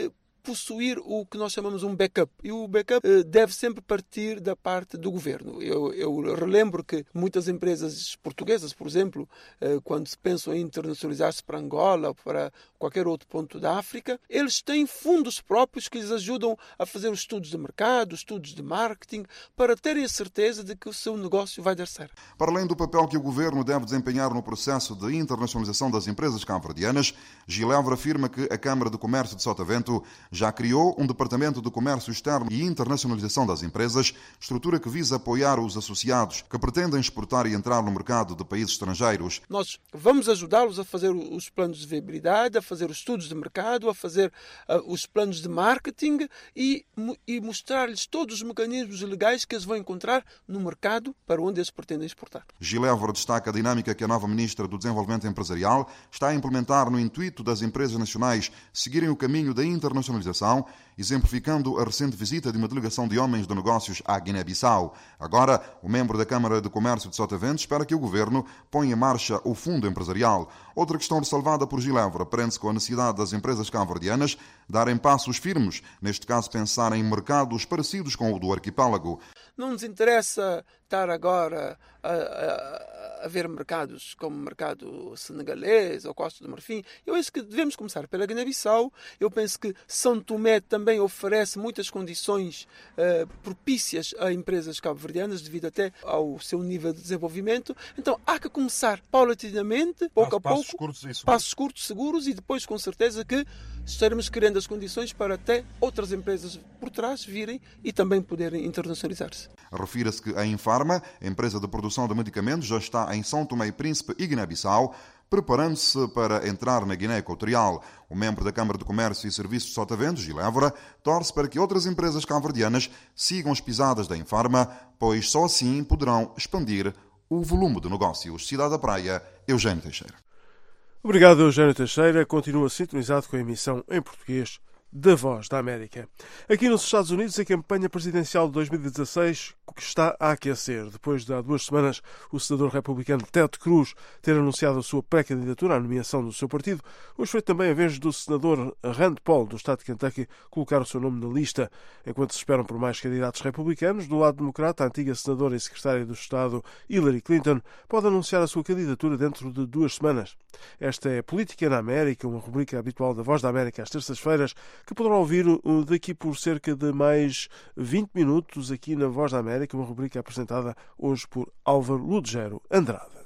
possuir o que nós chamamos um backup. E o backup uh, deve sempre partir da parte do governo. Eu, eu relembro que muitas empresas portuguesas, por exemplo, uh, quando se pensam em internacionalizar-se para Angola ou para qualquer outro ponto da África, eles têm fundos próprios que lhes ajudam a fazer os estudos de mercado, estudos de marketing, para terem a certeza de que o seu negócio vai dar certo. Para além do papel que o governo deve desempenhar no processo de internacionalização das empresas cabo-verdianas, Gilevra afirma que a Câmara de Comércio de Sotavento já criou um Departamento de Comércio Externo e Internacionalização das Empresas, estrutura que visa apoiar os associados que pretendem exportar e entrar no mercado de países estrangeiros. Nós vamos ajudá-los a fazer os planos de viabilidade, a fazer os estudos de mercado, a fazer uh, os planos de marketing e, e mostrar-lhes todos os mecanismos legais que eles vão encontrar no mercado para onde eles pretendem exportar. Gilevra destaca a dinâmica que a nova Ministra do Desenvolvimento Empresarial está a implementar no intuito das empresas nacionais seguirem o caminho da internacionalização, exemplificando a recente visita de uma delegação de homens de negócios à Guiné-Bissau. Agora, o membro da Câmara de Comércio de Sotavento espera que o governo ponha em marcha o fundo empresarial. Outra questão ressalvada por Gilevra prende-se com a necessidade das empresas cabo-verdianas darem passos firmes, neste caso pensar em mercados parecidos com o do arquipélago. Não nos interessa estar agora a, a, a ver mercados como o mercado senegalês ou Costa do Marfim. Eu acho que devemos começar pela Guiné-Bissau. Eu penso que São Tomé também oferece muitas condições uh, propícias a empresas cabo-verdianas, devido até ao seu nível de desenvolvimento. Então há que começar paulatinamente, pouco a pouco, passos curtos e seguros. passos curtos, seguros, e depois com certeza que estaremos criando as condições para até outras empresas por trás virem e também poderem internacionalizar-se. Refira-se que a Infarma, a empresa de produção de medicamentos, já está em São Tomé e Príncipe e Guiné-Bissau, preparando-se para entrar na Guiné Equatorial. O membro da Câmara de Comércio e Serviços de Sotavento, Gilevra, torce para que outras empresas cabo-verdianas sigam as pisadas da Infarma, pois só assim poderão expandir o volume de negócios. Cidade da Praia, Eugênio Teixeira. Obrigado, Eugênio Teixeira. Continua sintonizado com a emissão em português da Voz da América. Aqui nos Estados Unidos, a campanha presidencial de dois mil e dezasseis que está a aquecer, depois de há duas semanas o senador republicano Ted Cruz ter anunciado a sua pré-candidatura à nomeação do seu partido. Hoje foi também a vez do senador Rand Paul, do estado de Kentucky, colocar o seu nome na lista. Enquanto se esperam por mais candidatos republicanos, do lado democrata, a antiga senadora e secretária do Estado Hillary Clinton pode anunciar a sua candidatura dentro de duas semanas. Esta é Política na América, uma rubrica habitual da Voz da América às terças-feiras, que poderão ouvir daqui por cerca de mais vinte minutos aqui na Voz da América, uma rubrica apresentada hoje por Álvaro Ludgero Andrade.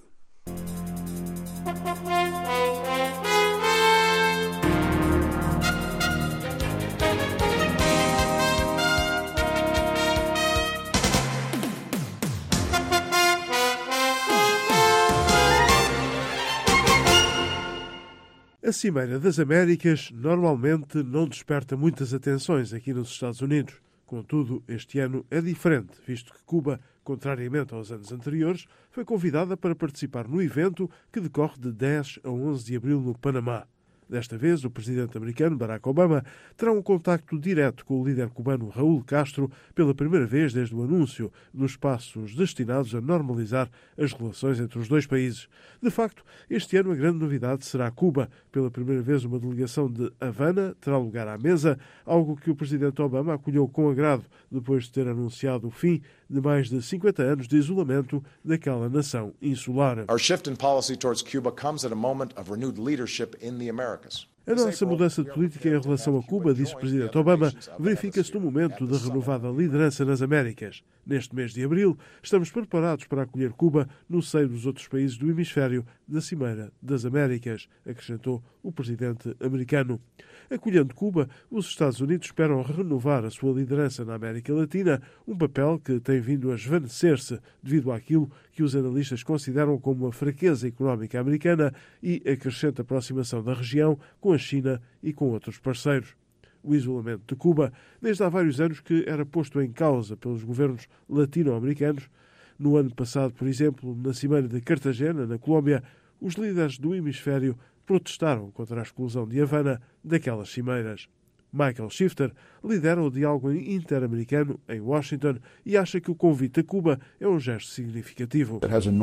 A Cimeira das Américas normalmente não desperta muitas atenções aqui nos Estados Unidos. Contudo, este ano é diferente, visto que Cuba, contrariamente aos anos anteriores, foi convidada para participar no evento que decorre de dez a onze de abril no Panamá. Desta vez, o presidente americano Barack Obama terá um contacto direto com o líder cubano Raúl Castro pela primeira vez desde o anúncio dos passos destinados a normalizar as relações entre os dois países. De facto, este ano a grande novidade será Cuba. Pela primeira vez, uma delegação de Havana terá lugar à mesa, algo que o presidente Obama acolheu com agrado depois de ter anunciado o fim de mais de cinquenta anos de isolamento daquela nação insular. Our shift in policy towards Cuba comes at a moment of renewed leadership in the Americas. A nossa mudança de política em relação a Cuba, disse o presidente Obama, verifica-se no momento de renovada liderança nas Américas. Neste mês de abril, estamos preparados para acolher Cuba no seio dos outros países do hemisfério da Cimeira das Américas, acrescentou o presidente americano. Acolhendo Cuba, os Estados Unidos esperam renovar a sua liderança na América Latina, um papel que tem vindo a esvanecer-se devido àquilo que os analistas consideram como a fraqueza económica americana e a crescente aproximação da região com a China e com outros parceiros. O isolamento de Cuba, desde há vários anos que era posto em causa pelos governos latino-americanos. No ano passado, por exemplo, na Cimeira de Cartagena, na Colômbia, os líderes do hemisfério protestaram contra a exclusão de Havana daquelas cimeiras. Michael Shifter lidera o diálogo interamericano em Washington e acha que o convite a Cuba é um gesto significativo.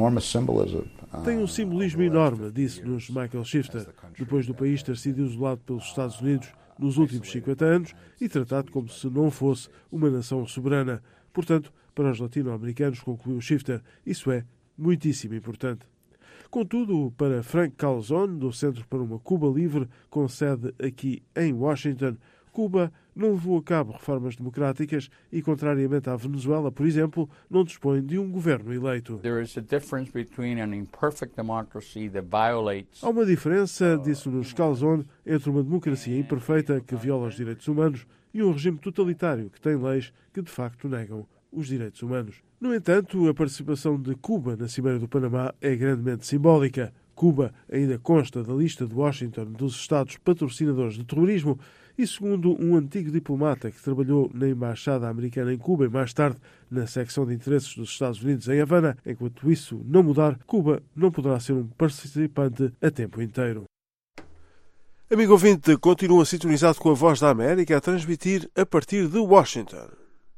Tem um simbolismo enorme, disse-nos Michael Shifter. Depois do país ter sido isolado pelos Estados Unidos nos últimos cinquenta anos e tratado como se não fosse uma nação soberana. Portanto, para os latino-americanos, concluiu Shifter, isso é muitíssimo importante. Contudo, para Frank Calzone, do Centro para uma Cuba Livre, com sede aqui em Washington, Cuba não levou a cabo reformas democráticas e, contrariamente à Venezuela, por exemplo, não dispõe de um governo eleito. Há uma diferença, disse-nos Calzone, entre uma democracia imperfeita que viola os direitos humanos e um regime totalitário que tem leis que, de facto, negam os direitos humanos. No entanto, a participação de Cuba na Cimeira do Panamá é grandemente simbólica. Cuba ainda consta da lista de Washington dos Estados patrocinadores de terrorismo e, segundo um antigo diplomata que trabalhou na Embaixada Americana em Cuba e mais tarde na secção de interesses dos Estados Unidos em Havana, enquanto isso não mudar, Cuba não poderá ser um participante a tempo inteiro. Amigo ouvinte, continua sintonizado com a Voz da América a transmitir a partir de Washington.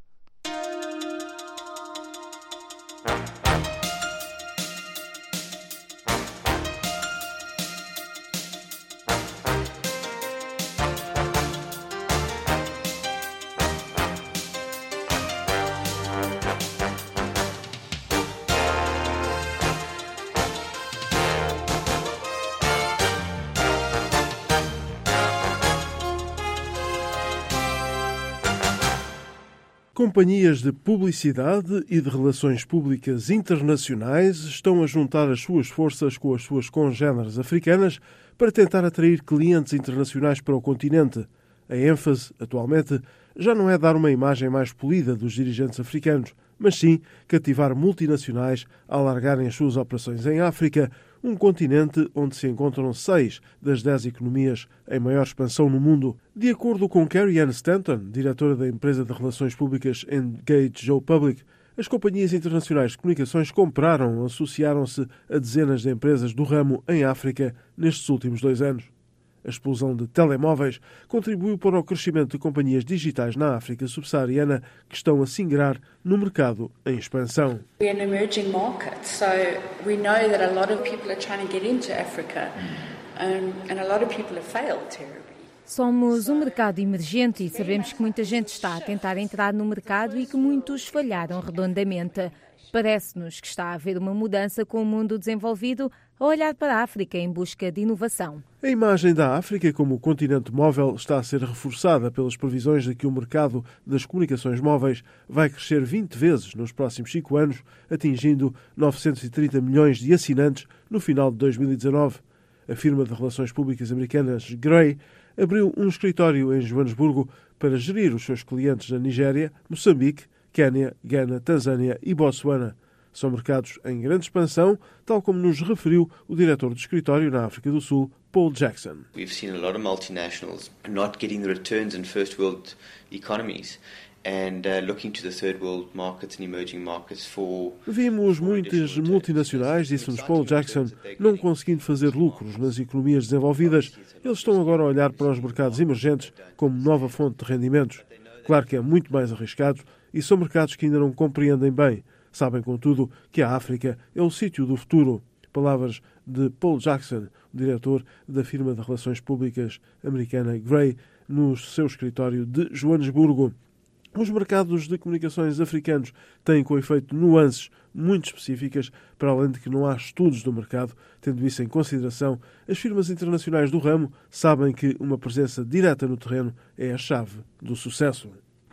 Companhias de publicidade e de relações públicas internacionais estão a juntar as suas forças com as suas congêneres africanas para tentar atrair clientes internacionais para o continente. A ênfase, atualmente, já não é dar uma imagem mais polida dos dirigentes africanos, mas sim cativar multinacionais a alargarem as suas operações em África, um continente onde se encontram seis das dez economias em maior expansão no mundo. De acordo com Carrie Ann Stanton, diretora da empresa de relações públicas Engage Joe Public, as companhias internacionais de comunicações compraram ou associaram-se a dezenas de empresas do ramo em África nestes últimos dois anos. A explosão de telemóveis contribuiu para o crescimento de companhias digitais na África subsaariana que estão a singrar no mercado em expansão. We're an emerging market, so we know that a lot of people are trying to get into Africa, um, and a lot of people have failed terribly. Somos um mercado emergente e sabemos que muita gente está a tentar entrar no mercado e que muitos falharam redondamente. Parece-nos que está a haver uma mudança com o mundo desenvolvido a olhar para a África em busca de inovação. A imagem da África como continente móvel está a ser reforçada pelas previsões de que o mercado das comunicações móveis vai crescer vinte vezes nos próximos cinco anos, atingindo novecentos e trinta milhões de assinantes no final de dois mil e dezanove. A firma de relações públicas americanas Gray abriu um escritório em Joanesburgo para gerir os seus clientes na Nigéria, Moçambique, Quênia, Gana, Tanzânia e Botsuana. São mercados em grande expansão, tal como nos referiu o diretor do escritório na África do Sul, Paul Jackson. We've seen a lot of multinationals not getting the returns in first world economies and uh, looking to the third world markets and emerging markets for... Vimos muitas multinacionais, disse-nos Paul Jackson, não conseguindo fazer lucros nas economias desenvolvidas. Eles estão agora a olhar para os mercados emergentes como nova fonte de rendimentos. Claro que é muito mais arriscado e são mercados que ainda não compreendem bem. Sabem, contudo, que a África é o sítio do futuro. Palavras de Paul Jackson, o diretor da firma de relações públicas americana Gray, no seu escritório de Joanesburgo. Os mercados de comunicações africanos têm, com efeito, nuances muito específicas, para além de que não há estudos do mercado. Tendo isso em consideração, as firmas internacionais do ramo sabem que uma presença direta no terreno é a chave do sucesso.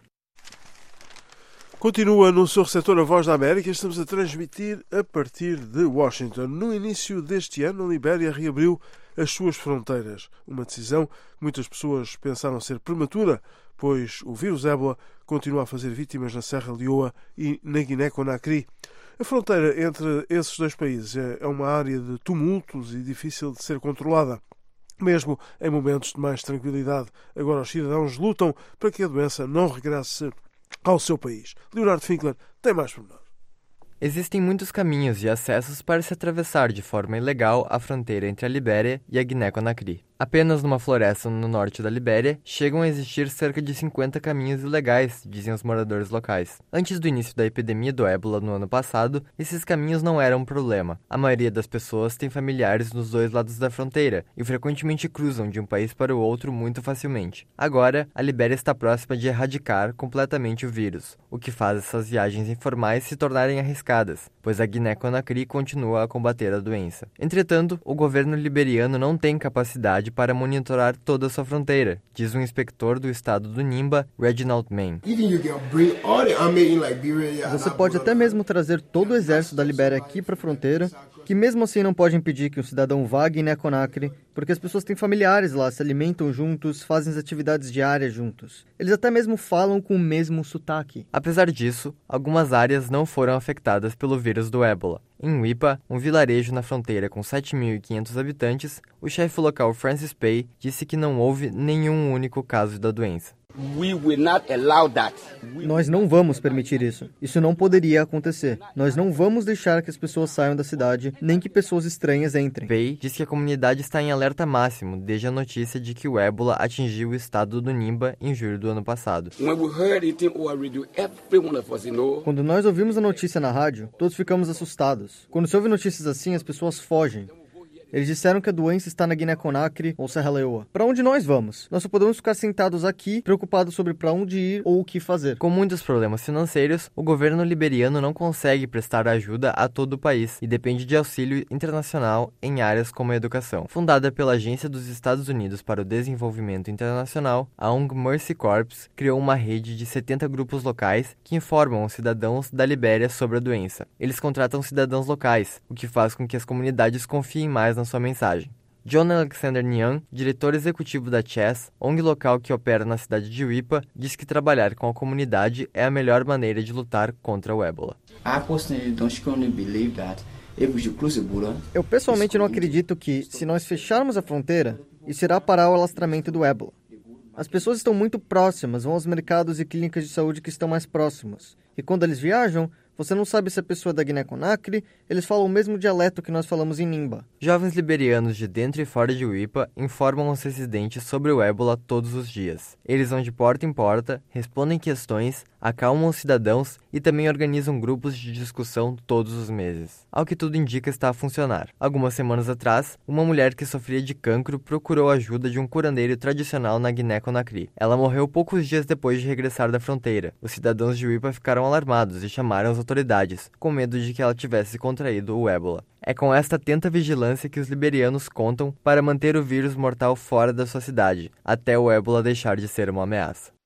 Continua no seu receptor a Voz da América. Estamos a transmitir a partir de Washington. No início deste ano, a Libéria reabriu as suas fronteiras. Uma decisão que muitas pessoas pensaram ser prematura, pois o vírus ébola continua a fazer vítimas na Serra Leoa e na Guiné-Conakry. A fronteira entre esses dois países é uma área de tumultos e difícil de ser controlada. Mesmo em momentos de mais tranquilidade, agora os cidadãos lutam para que a doença não regresse ao seu país. Leonardo Finkler tem mais pormenor. Existem muitos caminhos e acessos para se atravessar de forma ilegal a fronteira entre a Libéria e a Guiné-Conakry. Apenas numa floresta no norte da Libéria, chegam a existir cerca de cinquenta caminhos ilegais, dizem os moradores locais. Antes do início da epidemia do ébola no ano passado, esses caminhos não eram um problema. A maioria das pessoas tem familiares nos dois lados da fronteira e frequentemente cruzam de um país para o outro muito facilmente. Agora, a Libéria está próxima de erradicar completamente o vírus, o que faz essas viagens informais se tornarem arriscadas, pois a Guiné-Conakry continua a combater a doença. Entretanto, o governo liberiano não tem capacidade para monitorar toda a sua fronteira, diz um inspector do estado do Nimba, Reginald Mann. Você pode até mesmo trazer todo o exército da Libéria aqui para a fronteira, que mesmo assim não pode impedir que um cidadão vá a Guiné-Conakry, porque as pessoas têm familiares lá, se alimentam juntos, fazem as atividades diárias juntos. Eles até mesmo falam com o mesmo sotaque. Apesar disso, algumas áreas não foram afetadas pelo vírus do ébola. Em Wipa, um vilarejo na fronteira com sete mil e quinhentos habitantes, o chefe local Francis Pay disse que não houve nenhum único caso da doença. We will not allow that. Nós não vamos permitir isso. Isso não poderia acontecer. Nós não vamos deixar que as pessoas saiam da cidade, nem que pessoas estranhas entrem. Pay diz que a comunidade está em alerta máximo desde a notícia de que o ébola atingiu o estado do Nimba em julho do ano passado. Quando nós ouvimos a notícia na rádio, todos ficamos assustados. Quando se ouve notícias assim, as pessoas fogem. Eles disseram que a doença está na Guiné-Conakry ou Serra Leoa. Para onde nós vamos? Nós só podemos ficar sentados aqui, preocupados sobre para onde ir ou o que fazer. Com muitos problemas financeiros, o governo liberiano não consegue prestar ajuda a todo o país e depende de auxílio internacional em áreas como a educação. Fundada pela Agência dos Estados Unidos para o Desenvolvimento Internacional, a O N G Mercy Corps criou uma rede de setenta grupos locais que informam os cidadãos da Libéria sobre a doença. Eles contratam cidadãos locais, o que faz com que as comunidades confiem mais na sua mensagem. John Alexander Nyan, diretor executivo da Chess, O N G local que opera na cidade de Wipa, diz que trabalhar com a comunidade é a melhor maneira de lutar contra o ébola. Eu pessoalmente não acredito que, se nós fecharmos a fronteira, isso irá parar o alastramento do ébola. As pessoas estão muito próximas, vão aos mercados e clínicas de saúde que estão mais próximos. E quando eles viajam, você não sabe se a pessoa é da Guiné-Conakry, eles falam o mesmo dialeto que nós falamos em Nimba. Jovens liberianos de dentro e fora de Wipa informam os residentes sobre o ébola todos os dias. Eles vão de porta em porta, respondem questões, acalmam os cidadãos e também organizam grupos de discussão todos os meses. Ao que tudo indica, está a funcionar. Algumas semanas atrás, uma mulher que sofria de cancro procurou a ajuda de um curandeiro tradicional na Guiné-Conakry. Ela morreu poucos dias depois de regressar da fronteira. Os cidadãos de Wipa ficaram alarmados e chamaram as autoridades, com medo de que ela tivesse contraído o ébola. É com esta atenta vigilância que os liberianos contam para manter o vírus mortal fora da sua cidade, até o ébola deixar de ser uma ameaça.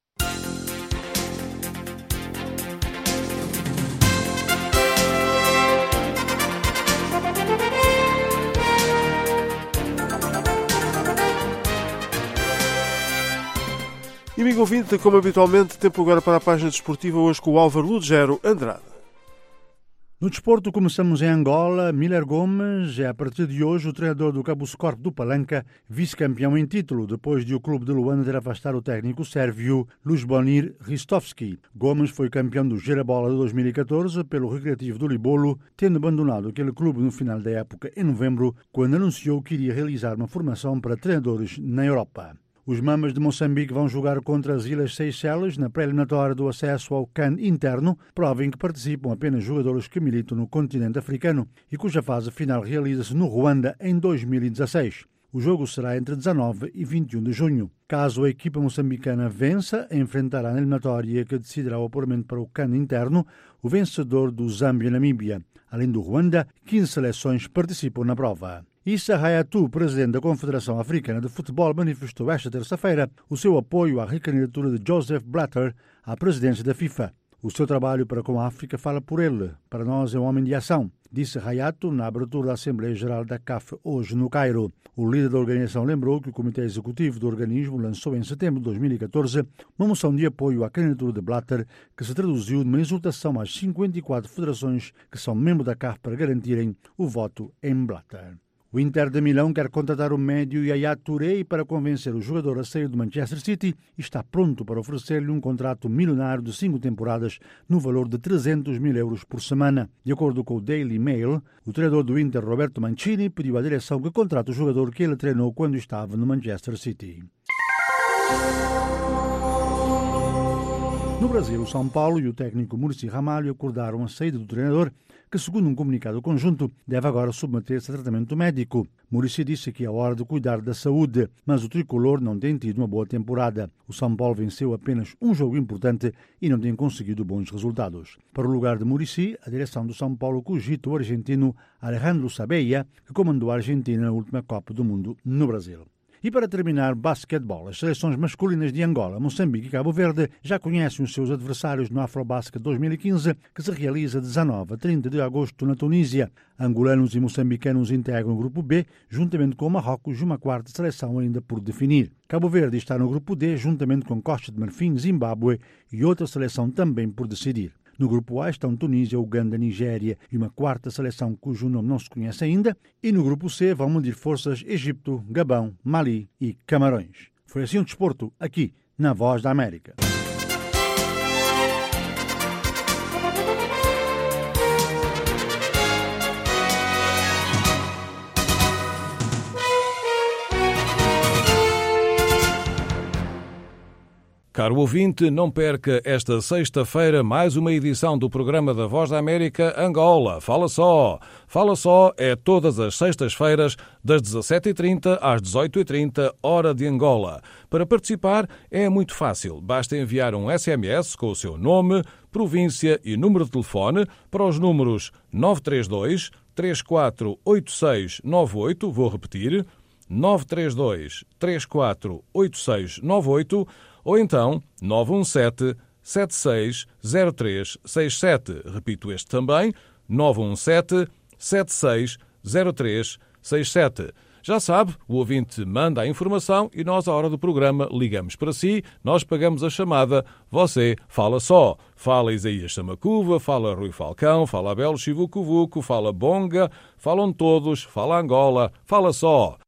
E, amigo ouvinte, como habitualmente, tempo agora para a página desportiva, hoje com o Álvaro Ludgero Andrade. No desporto, começamos em Angola. Miller Gomes é, a partir de hoje, o treinador do Cabuscorp do Palanca, vice-campeão em título, depois de o clube de Luanda ter afastado o técnico sérvio Luzbonir Ristovski. Gomes foi campeão do Gerabola de dois mil e catorze pelo Recreativo do Libolo, tendo abandonado aquele clube no final da época, em novembro, quando anunciou que iria realizar uma formação para treinadores na Europa. Os Mamas de Moçambique vão jogar contra as Ilhas Seychelles na pré-eliminatória do acesso ao C A N interno, prova em que participam apenas jogadores que militam no continente africano e cuja fase final realiza-se no Ruanda em dois mil e dezasseis. O jogo será entre dezanove e vinte e um de junho. Caso a equipa moçambicana vença, enfrentará na eliminatória que decidirá o apuramento para o C A N interno o vencedor do Zâmbia-Namíbia. Além do Ruanda, quinze seleções participam na prova. Issa Hayatou, presidente da Confederação Africana de Futebol, manifestou esta terça-feira o seu apoio à recandidatura de Joseph Blatter à presidência da FIFA. O seu trabalho para com a África fala por ele. Para nós é um homem de ação, disse Hayatou na abertura da Assembleia Geral da C A F hoje no Cairo. O líder da organização lembrou que o Comitê Executivo do organismo lançou em setembro de dois mil e catorze uma moção de apoio à candidatura de Blatter, que se traduziu numa exortação às cinquenta e quatro federações que são membros da C A F para garantirem o voto em Blatter. O Inter de Milão quer contratar o médio Yaya Touré para convencer o jogador a sair do Manchester City e está pronto para oferecer-lhe um contrato milionário de cinco temporadas no valor de trezentos mil euros por semana. De acordo com o Daily Mail, o treinador do Inter, Roberto Mancini, pediu à direção que contrate o jogador que ele treinou quando estava no Manchester City. No Brasil, o São Paulo e o técnico Muricy Ramalho acordaram a saída do treinador, que, segundo um comunicado conjunto, deve agora submeter-se a tratamento médico. Muricy disse que é hora de cuidar da saúde, mas o tricolor não tem tido uma boa temporada. O São Paulo venceu apenas um jogo importante e não tem conseguido bons resultados. Para o lugar de Muricy, a direção do São Paulo cogita o argentino Alejandro Sabella, que comandou a Argentina na última Copa do Mundo no Brasil. E para terminar, basquetebol. As seleções masculinas de Angola, Moçambique e Cabo Verde já conhecem os seus adversários no Afrobasket dois mil e quinze, que se realiza de dezanove a trinta de agosto na Tunísia. Angolanos e moçambicanos integram o Grupo B, juntamente com Marrocos e uma quarta seleção ainda por definir. Cabo Verde está no Grupo D, juntamente com Costa de Marfim, Zimbábue e outra seleção também por decidir. No Grupo A estão Tunísia, Uganda, Nigéria e uma quarta seleção cujo nome não se conhece ainda. E no Grupo C vão medir forças Egito, Gabão, Mali e Camarões. Foi assim o desporto, aqui na Voz da América. Caro ouvinte, não perca esta sexta-feira mais uma edição do programa da Voz da América Angola. Fala só! Fala só é todas as sextas-feiras, das dezassete e trinta às dezoito e trinta, hora de Angola. Para participar é muito fácil. Basta enviar um S M S com o seu nome, província e número de telefone para os números nove três dois, três quatro oito seis nove oito, vou repetir, nove três dois, três quatro oito seis nove oito, ou então nove um sete, sete seis zero três seis sete. Repito este também, nove um sete, sete seis zero três seis sete. Já sabe, o ouvinte manda a informação e nós, à hora do programa, ligamos para si, nós pagamos a chamada, você fala só. Fala Isaías Samacuva, fala Rui Falcão, fala Abel Chivucovuco, fala Bonga, falam todos, fala Angola, fala só.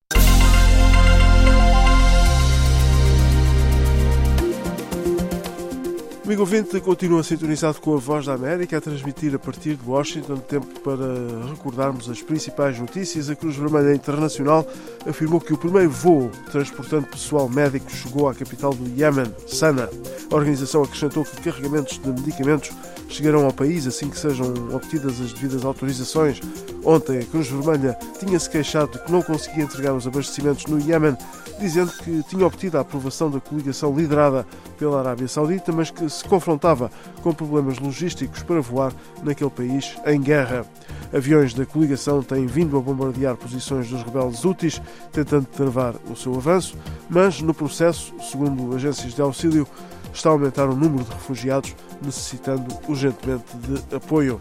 Amigo ouvinte, continua sintonizado com a Voz da América, a transmitir a partir de Washington, tempo para recordarmos as principais notícias. A Cruz Vermelha Internacional afirmou que o primeiro voo transportando pessoal médico chegou à capital do Iémen, Sanaa. A organização acrescentou que carregamentos de medicamentos chegarão ao país assim que sejam obtidas as devidas autorizações. Ontem, a Cruz Vermelha tinha-se queixado de que não conseguia entregar os abastecimentos no Iémen, dizendo que tinha obtido a aprovação da coligação liderada pela Arábia Saudita, mas que se confrontava com problemas logísticos para voar naquele país em guerra. Aviões da coligação têm vindo a bombardear posições dos rebeldes Houthis, tentando travar o seu avanço, mas no processo, segundo agências de auxílio, está a aumentar o número de refugiados necessitando urgentemente de apoio.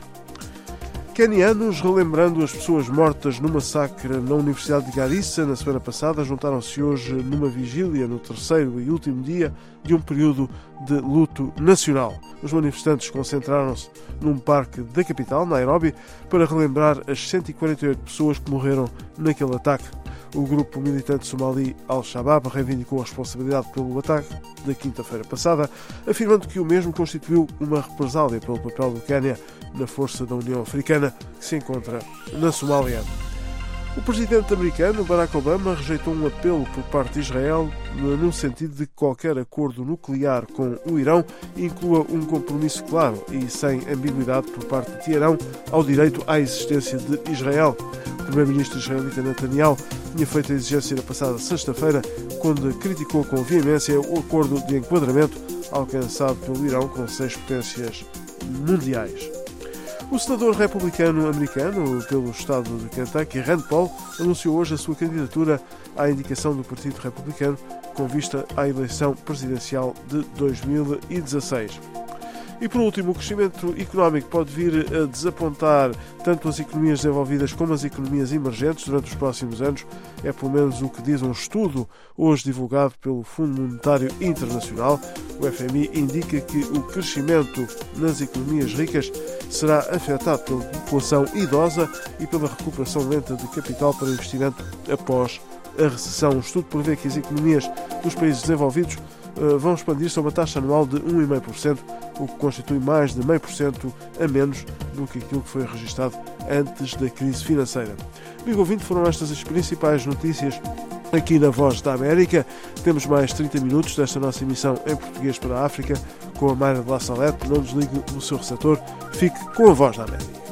Quenianos, relembrando as pessoas mortas no massacre na Universidade de Garissa na semana passada, juntaram-se hoje numa vigília no terceiro e último dia de um período de luto nacional. Os manifestantes concentraram-se num parque da capital, Nairobi, para relembrar as cento e quarenta e oito pessoas que morreram naquele ataque. O grupo militante somali Al-Shabaab reivindicou a responsabilidade pelo ataque da quinta-feira passada, afirmando que o mesmo constituiu uma represália pelo papel do Quênia na força da União Africana que se encontra na Somália. O presidente americano Barack Obama rejeitou um apelo por parte de Israel no sentido de que qualquer acordo nuclear com o Irão inclua um compromisso claro e sem ambiguidade por parte de Teherão ao direito à existência de Israel. O primeiro-ministro israelita Netanyahu tinha feito a exigência na passada sexta-feira, quando criticou com veemência o acordo de enquadramento alcançado pelo Irão com seis potências mundiais. O senador republicano americano pelo estado de Kentucky, Rand Paul, anunciou hoje a sua candidatura à indicação do Partido Republicano com vista à eleição presidencial de dois mil e dezasseis. E por último, o crescimento económico pode vir a desapontar tanto as economias desenvolvidas como as economias emergentes durante os próximos anos. É pelo menos o que diz um estudo hoje divulgado pelo Fundo Monetário Internacional. O F M I indica que o crescimento nas economias ricas será afetado pela população idosa e pela recuperação lenta de capital para investimento após a recessão. O estudo prevê que as economias dos países desenvolvidos uh, vão expandir-se a uma taxa anual de um vírgula cinco por cento, o que constitui mais de zero vírgula cinco por cento a menos do que aquilo que foi registado antes da crise financeira. Amigo ouvinte, foram estas as principais notícias aqui na Voz da América. Temos mais trinta minutos desta nossa emissão em português para a África com a Mayra de La Salette. Não desligue o seu receptor, fique com a Voz da América.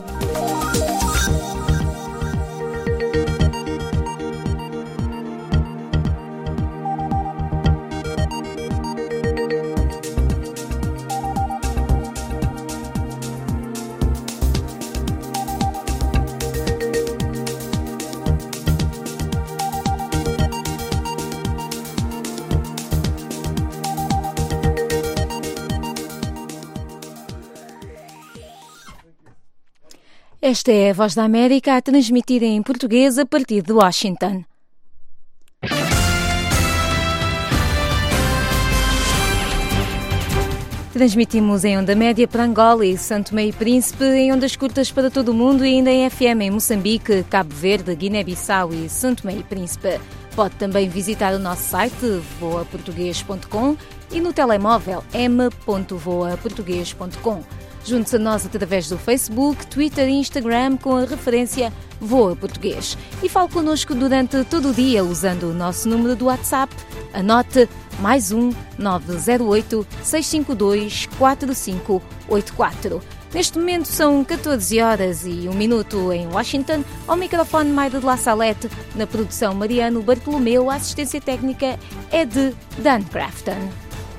Esta é a Voz da América a transmitir em português a partir de Washington. Transmitimos em onda média para Angola e São Tomé e Príncipe, em ondas curtas para todo o mundo e ainda em F M em Moçambique, Cabo Verde, Guiné-Bissau e São Tomé e Príncipe. Pode também visitar o nosso site voa português ponto com e no telemóvel m ponto voa português ponto com. Junte-se a nós através do Facebook, Twitter e Instagram com a referência Voa Português. E fale connosco durante todo o dia usando o nosso número do WhatsApp. Anote mais um nove zero oito, seis cinco dois, quatro cinco oito quatro. Neste momento são catorze horas e um minuto em Washington. Ao microfone Mayra de La Salette, na produção Mariano Bartolomeu, a assistência técnica é de Dan Crafton.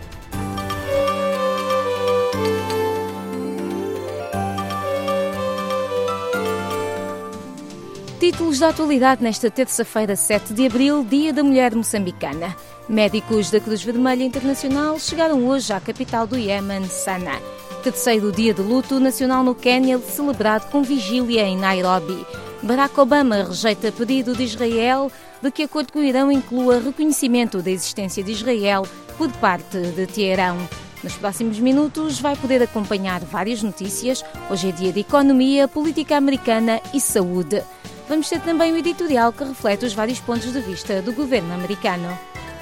Títulos da atualidade nesta terça-feira, sete de abril, Dia da Mulher Moçambicana. Médicos da Cruz Vermelha Internacional chegaram hoje à capital do Iémen, Sanaa. Terceiro dia de luto nacional no Quênia, celebrado com vigília em Nairobi. Barack Obama rejeita pedido de Israel de que acordo com o Irão inclua reconhecimento da existência de Israel por parte de Teherão. Nos próximos minutos vai poder acompanhar várias notícias. Hoje é dia de economia, política americana e saúde. Vamos ter também o editorial que reflete os vários pontos de vista do governo americano.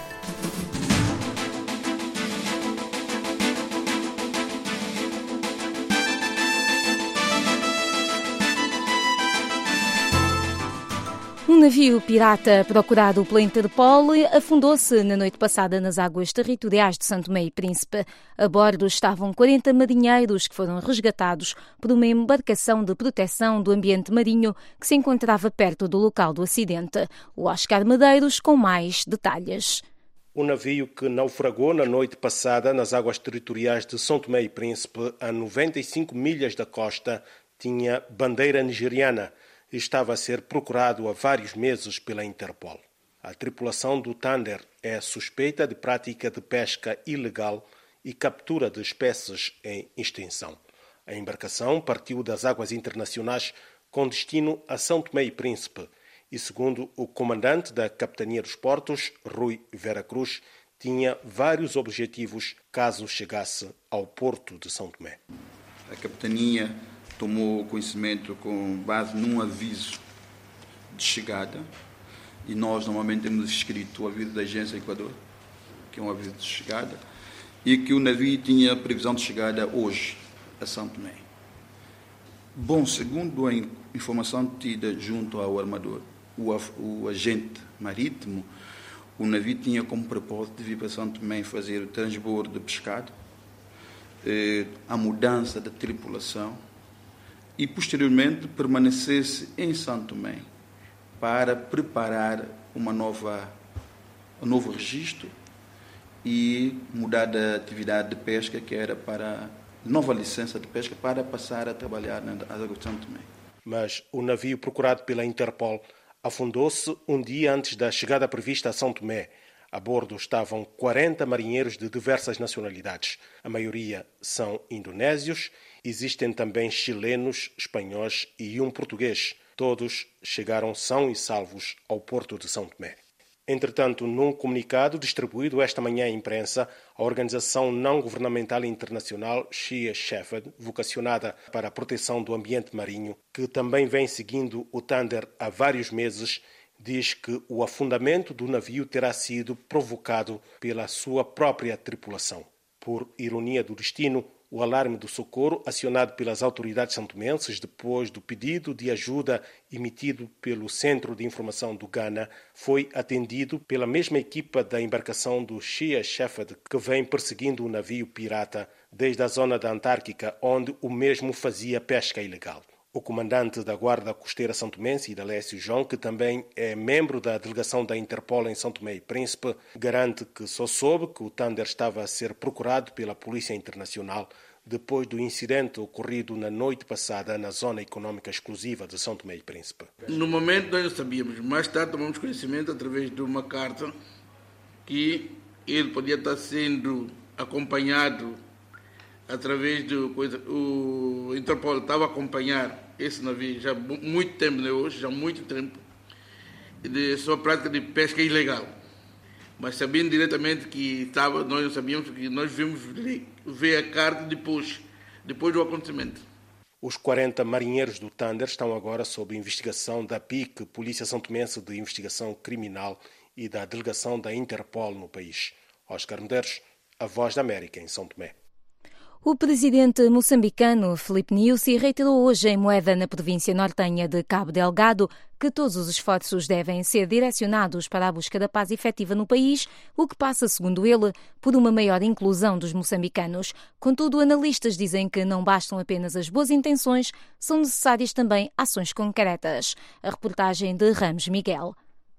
Um navio pirata procurado pela Interpol afundou-se na noite passada nas águas territoriais de São Tomé e Príncipe. A bordo estavam quarenta marinheiros que foram resgatados por uma embarcação de proteção do ambiente marinho que se encontrava perto do local do acidente. O Oscar Medeiros com mais detalhes. O navio que naufragou na noite passada nas águas territoriais de São Tomé e Príncipe, a noventa e cinco milhas da costa, tinha bandeira nigeriana. Estava a ser procurado há vários meses pela Interpol. A tripulação do Thunder é suspeita de prática de pesca ilegal e captura de espécies em extinção. A embarcação partiu das águas internacionais com destino a São Tomé e Príncipe e, segundo o comandante da Capitania dos Portos, Rui Vera Cruz, tinha vários objetivos caso chegasse ao porto de São Tomé. A Capitania tomou conhecimento com base num aviso de chegada e nós normalmente temos escrito o aviso da Agência Equador, que é um aviso de chegada, e que o navio tinha previsão de chegada hoje a São Tomé. Bom, segundo a informação tida junto ao armador, o, o agente marítimo, o navio tinha como propósito de vir para São Tomé fazer o transbordo de pescado, eh, a mudança da tripulação, e, posteriormente, permanecesse em São Tomé para preparar uma nova, um novo registro e mudar da atividade de pesca, que era para nova licença de pesca, para passar a trabalhar nas águas de São Tomé. Mas o navio procurado pela Interpol afundou-se um dia antes da chegada prevista a São Tomé. A bordo estavam quarenta marinheiros de diversas nacionalidades. A maioria são indonésios, existem também chilenos, espanhóis e um português. Todos chegaram são e salvos ao porto de São Tomé. Entretanto, num comunicado distribuído esta manhã à imprensa, a organização não-governamental internacional Sea Shepherd, vocacionada para a proteção do ambiente marinho, que também vem seguindo o Thunder há vários meses, diz que o afundamento do navio terá sido provocado pela sua própria tripulação. Por ironia do destino, o alarme do socorro, acionado pelas autoridades santomenses depois do pedido de ajuda emitido pelo Centro de Informação do Ghana, foi atendido pela mesma equipa da embarcação do Sea Shepherd, que vem perseguindo o navio pirata desde a zona da Antártica, onde o mesmo fazia pesca ilegal. O comandante da Guarda Costeira santomense, Idalécio João, que também é membro da delegação da Interpol em São Tomé e Príncipe, garante que só soube que o Thunder estava a ser procurado pela Polícia Internacional depois do incidente ocorrido na noite passada na Zona Econômica Exclusiva de São Tomé e Príncipe. No momento nós não sabíamos, mais tarde tomamos conhecimento através de uma carta que ele podia estar sendo acompanhado através do coisa, o Interpol estava a acompanhar esse navio já há muito tempo, não é hoje, já há muito tempo, de sua prática de pesca ilegal. Mas sabendo diretamente que estava, nós não sabíamos, que nós vimos ver a carta depois, depois do acontecimento. Os quarenta marinheiros do Thunder estão agora sob investigação da P I C, Polícia Santomense de Investigação Criminal, e da delegação da Interpol no país. Oscar Medeiros, a Voz da América em São Tomé. O presidente moçambicano Filipe Nyusi reiterou hoje em Moeda, na província nortenha de Cabo Delgado, que todos os esforços devem ser direcionados para a busca da paz efetiva no país, o que passa, segundo ele, por uma maior inclusão dos moçambicanos. Contudo, analistas dizem que não bastam apenas as boas intenções, são necessárias também ações concretas. A reportagem de Ramos Miguel.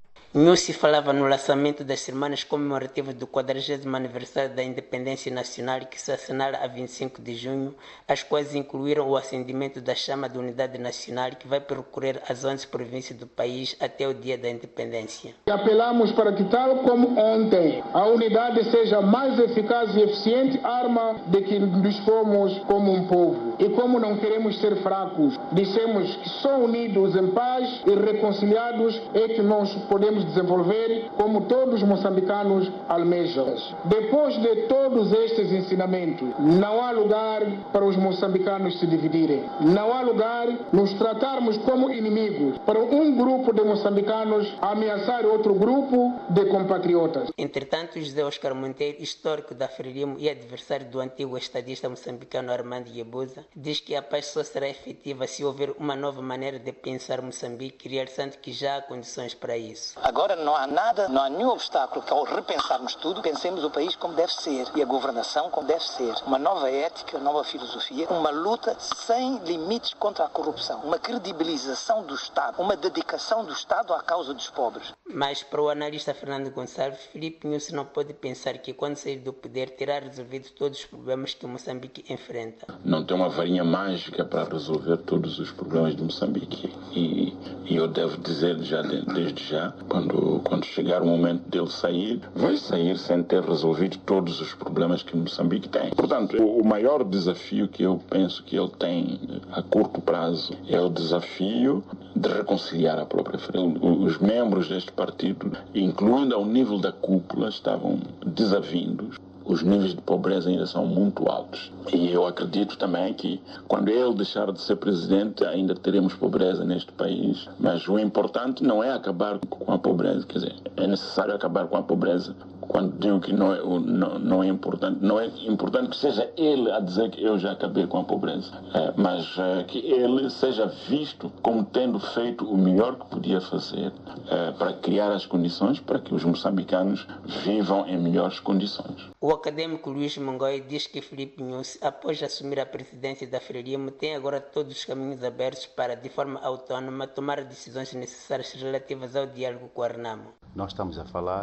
Nyusi falava no lançamento das semanas comemorativas do quadragésimo aniversário da independência nacional, que se assinala a vinte e cinco de junho, as quais incluíram o acendimento da chama da unidade nacional, que vai percorrer as onze províncias do país até o dia da independência. Apelamos para que, tal como ontem, a unidade seja mais eficaz e eficiente arma de que dispomos como um povo. E como não queremos ser fracos, dissemos que só unidos em paz e reconciliados é que nós podemos desenvolver como todos os moçambicanos almejam. Depois de todos estes ensinamentos, não há lugar para os moçambicanos se dividirem. Não há lugar nos tratarmos como inimigos, para um grupo de moçambicanos ameaçar outro grupo de compatriotas. Entretanto, José Oscar Monteiro, histórico da Frelimo e adversário do antigo estadista moçambicano Armando Guebuza, diz que a paz só será efetiva se houver uma nova maneira de pensar Moçambique, realçando que já há condições para isso. Agora não há nada, não há nenhum obstáculo que ao repensarmos tudo, pensemos o país como deve ser e a governação como deve ser. Uma nova ética, uma nova filosofia, uma luta sem limites contra a corrupção, uma credibilização do Estado, uma dedicação do Estado à causa dos pobres. Mas para o analista Fernando Gonçalves, Filipe Nyusi não pode pensar que quando sair do poder terá resolvido todos os problemas que Moçambique enfrenta. Não tem uma varinha mágica para resolver todos os problemas de Moçambique. E, e eu devo dizer já desde já, Quando, quando chegar o momento dele sair, vai sair sem ter resolvido todos os problemas que Moçambique tem. Portanto, o, o maior desafio que eu penso que ele tem a curto prazo é o desafio de reconciliar a própria frente. Os membros deste partido, incluindo ao nível da cúpula, estavam desavindos. Os níveis de pobreza ainda são muito altos. E eu acredito também que quando ele deixar de ser presidente, ainda teremos pobreza neste país. Mas o importante não é acabar com a pobreza. Quer dizer, é necessário acabar com a pobreza. Quando digo que não é, não, não é importante, não é importante que seja ele a dizer que eu já acabei com a pobreza. É, mas é, que ele seja visto como tendo feito o melhor que podia fazer é, para criar as condições para que os moçambicanos vivam em melhores condições. O acadêmico Luís Mongoy diz que Filipe Nyusi, após assumir a presidência da Frelimo, tem agora todos os caminhos abertos para, de forma autónoma, tomar decisões necessárias relativas ao diálogo com a Renamo. Nós estamos a falar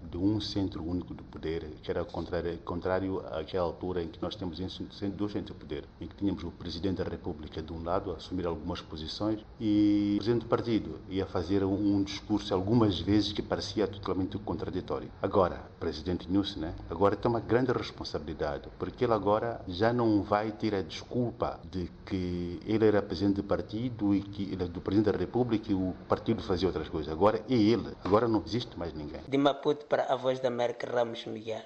de um centro único de poder, que era contrário, contrário àquela altura em que nós temos dois centros de poder, em que tínhamos o Presidente da República de um lado a assumir algumas posições e o Presidente do Partido ia fazer um, um discurso algumas vezes que parecia totalmente contraditório. Agora, o Presidente Nussi, né, agora tem uma grande responsabilidade, porque ele agora já não vai ter a desculpa de que ele era Presidente do Partido e que ele é do Presidente da República e o partido fazia outras coisas. Agora é ele, agora não existe mais ninguém. De Maputo para a Voz da América, Ramos Miguel.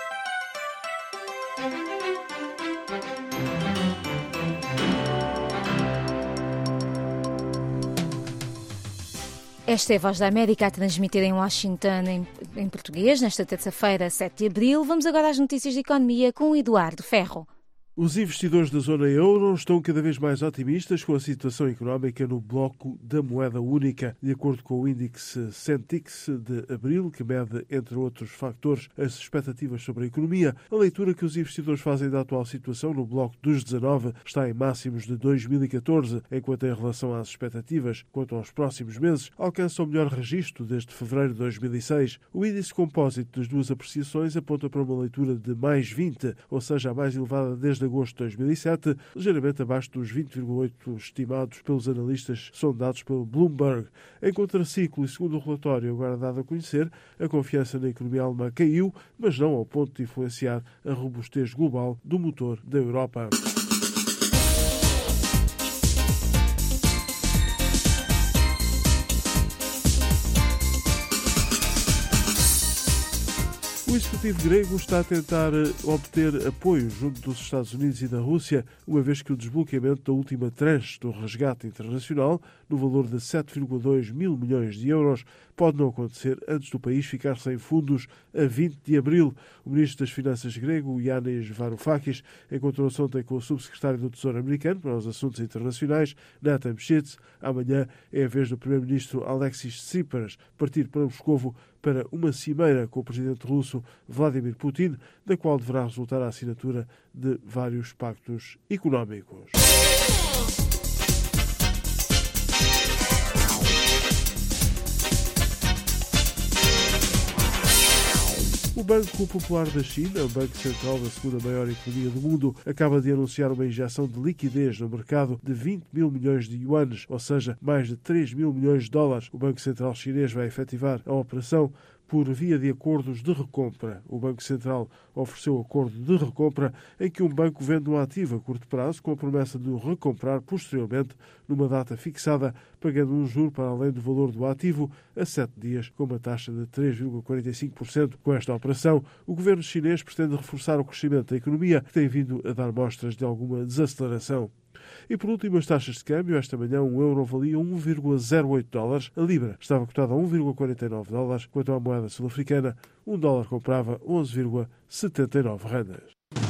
Esta é a Voz da América a transmitir em Washington em, em português, nesta terça-feira, sete de abril. Vamos agora às notícias de economia com o Eduardo Ferro. Os investidores da zona euro estão cada vez mais otimistas com a situação económica no bloco da moeda única. De acordo com o índice Centix de abril, que mede, entre outros factores, as expectativas sobre a economia, a leitura que os investidores fazem da atual situação no bloco dos dezanove está em máximos de dois mil e catorze, enquanto em relação às expectativas quanto aos próximos meses, alcança o melhor registro desde fevereiro de dois mil e seis. O índice compósito das duas apreciações aponta para uma leitura de mais vinte, ou seja, a mais elevada desde agosto de dois mil e sete, ligeiramente abaixo dos vinte vírgula oito estimados pelos analistas sondados pelo Bloomberg. Em contraciclo, e segundo o relatório agora dado a conhecer, a confiança na economia alemã caiu, mas não ao ponto de influenciar a robustez global do motor da Europa. O executivo grego está a tentar obter apoio junto dos Estados Unidos e da Rússia, uma vez que o desbloqueamento da última tranche do resgate internacional, no valor de sete vírgula dois mil milhões de euros, pode não acontecer antes do país ficar sem fundos a vinte de abril. O ministro das Finanças grego, Yanis Varoufakis, encontrou-se ontem com o subsecretário do Tesouro americano para os assuntos internacionais, Nathan Psitz. Amanhã é a vez do primeiro-ministro Alexis Tsipras partir para Moscovo para uma cimeira com o presidente russo Vladimir Putin, da qual deverá resultar a assinatura de vários pactos económicos. O Banco Popular da China, o Banco Central da segunda maior economia do mundo, acaba de anunciar uma injeção de liquidez no mercado de vinte mil milhões de yuanes, ou seja, mais de três mil milhões de dólares. O Banco Central chinês vai efetivar a operação por via de acordos de recompra. O Banco Central ofereceu acordo de recompra em que um banco vende um ativo a curto prazo com a promessa de o recomprar posteriormente numa data fixada, pagando um juro para além do valor do ativo a sete dias, com uma taxa de três vírgula quarenta e cinco por cento. Com esta operação, o governo chinês pretende reforçar o crescimento da economia, que tem vindo a dar mostras de alguma desaceleração. E por último, as taxas de câmbio. Esta manhã um euro valia um vírgula zero oito dólares, a libra estava cotada a um vírgula quarenta e nove dólares, quanto à moeda sul-africana, um dólar comprava onze vírgula setenta e nove randas.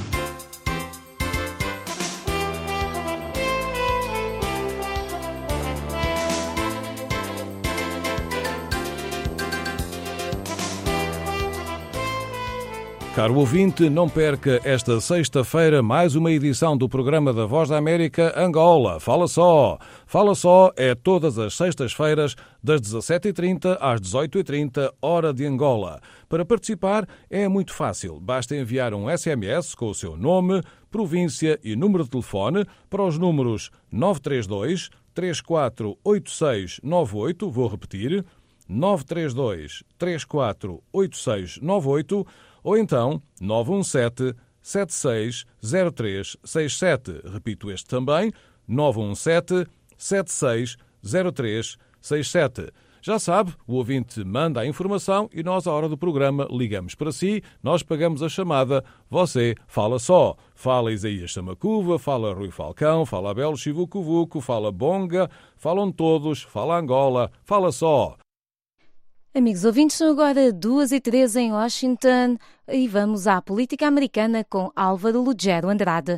Caro ouvinte, não perca esta sexta-feira mais uma edição do programa da Voz da América Angola. Fala só! Fala só é todas as sextas-feiras, das dezassete e trinta às dezoito e trinta, hora de Angola. Para participar é muito fácil. Basta enviar um S M S com o seu nome, província e número de telefone para os números nove três dois, três quatro oito seis nove oito, vou repetir, nove três dois, três quatro oito seis nove oito, ou então nove um sete, sete seis zero três seis sete. Repito este também, nove um sete, sete seis zero três seis sete. Já sabe, o ouvinte manda a informação e nós, à hora do programa, ligamos para si, nós pagamos a chamada, você fala só. Fala Isaías Samacuva, fala Rui Falcão, fala Abel Chivucovuco, fala Bonga, falam todos, fala Angola, fala só. Amigos ouvintes, são agora duas e três em Washington e vamos à política americana com Álvaro Lugero Andrade.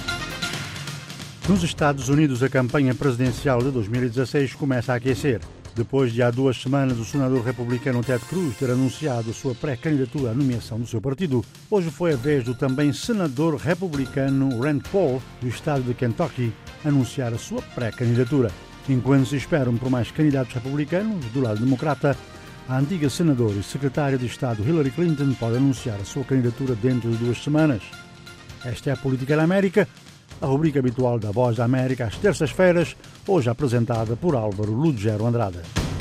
Nos Estados Unidos, a campanha presidencial de dois mil e dezasseis começa a aquecer. Depois de há duas semanas o senador republicano Ted Cruz ter anunciado a sua pré-candidatura à nomeação do seu partido, hoje foi a vez do também senador republicano Rand Paul, do estado de Kentucky, anunciar a sua pré-candidatura. Enquanto se esperam por mais candidatos republicanos, do lado democrata, a antiga senadora e secretária de Estado Hillary Clinton pode anunciar a sua candidatura dentro de duas semanas. Esta é a Política da América, a rubrica habitual da Voz da América às terças-feiras, hoje apresentada por Álvaro Lugero Andrade.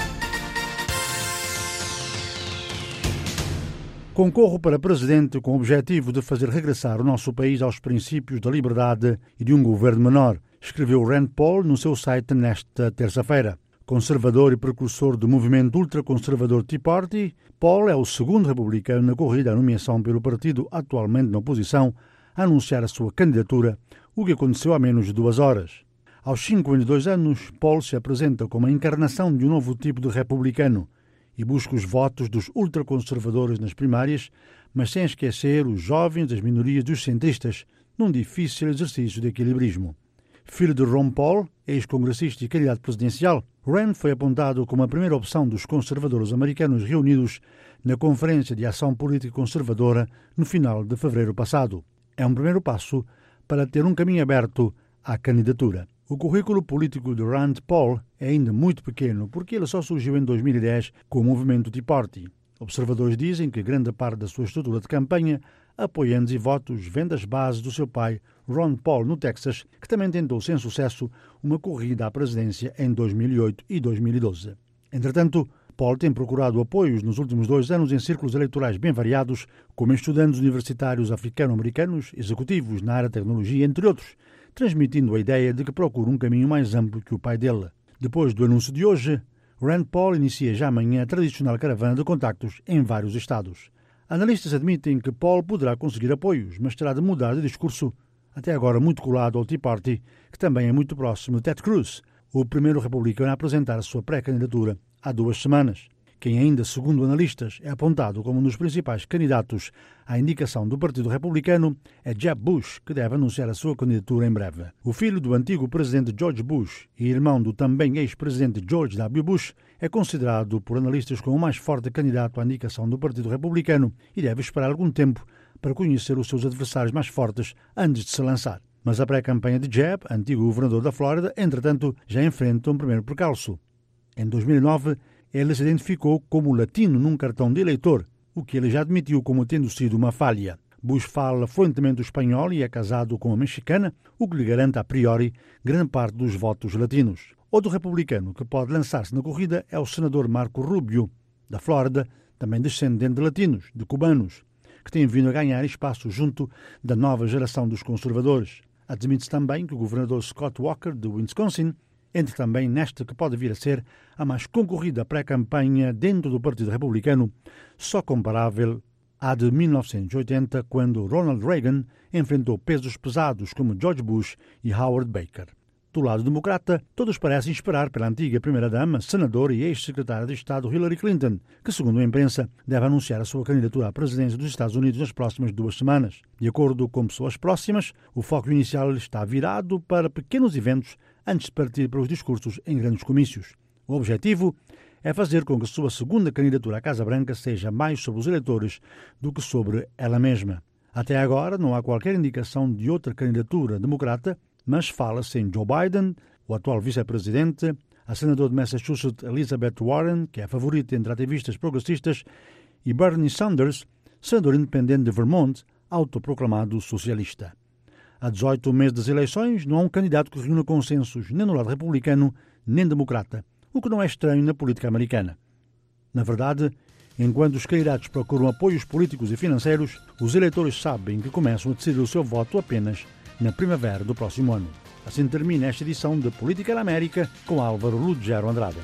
Concorro para presidente com o objetivo de fazer regressar o nosso país aos princípios da liberdade e de um governo menor, escreveu Rand Paul no seu site nesta terça-feira. Conservador e precursor do movimento ultraconservador Tea Party, Paul é o segundo republicano na corrida à nomeação pelo partido atualmente na oposição a anunciar a sua candidatura, o que aconteceu há menos de duas horas. Aos cinquenta e dois anos, Paul se apresenta como a encarnação de um novo tipo de republicano e busca os votos dos ultraconservadores nas primárias, mas sem esquecer os jovens, as minorias e os centristas, num difícil exercício de equilibrismo. Filho de Ron Paul, ex-congressista e candidato presidencial, Rand foi apontado como a primeira opção dos conservadores americanos reunidos na Conferência de Ação Política Conservadora no final de fevereiro passado. É um primeiro passo para ter um caminho aberto à candidatura. O currículo político de Rand Paul é ainda muito pequeno porque ele só surgiu em dois mil e dez com o movimento Tea Party. Observadores dizem que grande parte da sua estrutura de campanha, apoiantes e votos, vem das bases do seu pai, Ron Paul, no Texas, que também tentou sem sucesso uma corrida à presidência em dois mil e oito e dois mil e doze. Entretanto, Paul tem procurado apoios nos últimos dois anos em círculos eleitorais bem variados, como estudantes universitários africano-americanos, executivos na área de tecnologia, entre outros, transmitindo a ideia de que procura um caminho mais amplo que o pai dele. Depois do anúncio de hoje, Rand Paul inicia já amanhã a tradicional caravana de contactos em vários estados. Analistas admitem que Paul poderá conseguir apoios, mas terá de mudar de discurso, até agora muito colado ao Tea Party, que também é muito próximo de Ted Cruz, o primeiro republicano a apresentar a sua pré-candidatura há duas semanas. Quem ainda, segundo analistas, é apontado como um dos principais candidatos à indicação do Partido Republicano é Jeb Bush, que deve anunciar a sua candidatura em breve. O filho do antigo presidente George Bush e irmão do também ex-presidente George W. Bush é considerado por analistas como o mais forte candidato à indicação do Partido Republicano e deve esperar algum tempo para conhecer os seus adversários mais fortes antes de se lançar. Mas a pré-campanha de Jeb, antigo governador da Flórida, entretanto, já enfrenta um primeiro percalço. Em dois mil e nove, ele se identificou como latino num cartão de eleitor, o que ele já admitiu como tendo sido uma falha. Bush fala fluentemente o espanhol e é casado com uma mexicana, o que lhe garante a priori grande parte dos votos latinos. Outro republicano que pode lançar-se na corrida é o senador Marco Rubio, da Flórida, também descendente de latinos, de cubanos, que tem vindo a ganhar espaço junto da nova geração dos conservadores. Admite-se também que o governador Scott Walker, de Wisconsin, entre também nesta que pode vir a ser a mais concorrida pré-campanha dentro do Partido Republicano, só comparável à de mil novecentos e oitenta, quando Ronald Reagan enfrentou pesos pesados como George Bush e Howard Baker. Do lado democrata, todos parecem esperar pela antiga primeira-dama, senadora e ex-secretária de Estado Hillary Clinton, que, segundo a imprensa, deve anunciar a sua candidatura à presidência dos Estados Unidos nas próximas duas semanas. De acordo com pessoas próximas, o foco inicial está virado para pequenos eventos antes de partir para os discursos em grandes comícios. O objetivo é fazer com que sua segunda candidatura à Casa Branca seja mais sobre os eleitores do que sobre ela mesma. Até agora não há qualquer indicação de outra candidatura democrata, mas fala-se em Joe Biden, o atual vice-presidente, a senadora de Massachusetts Elizabeth Warren, que é a favorita entre ativistas progressistas, e Bernie Sanders, senador independente de Vermont, autoproclamado socialista. Há dezoito meses das eleições, não há um candidato que reúna consensos nem no lado republicano nem democrata, o que não é estranho na política americana. Na verdade, enquanto os candidatos procuram apoios políticos e financeiros, os eleitores sabem que começam a decidir o seu voto apenas na primavera do próximo ano. Assim termina esta edição de Política da América com Álvaro Lugero Andrade.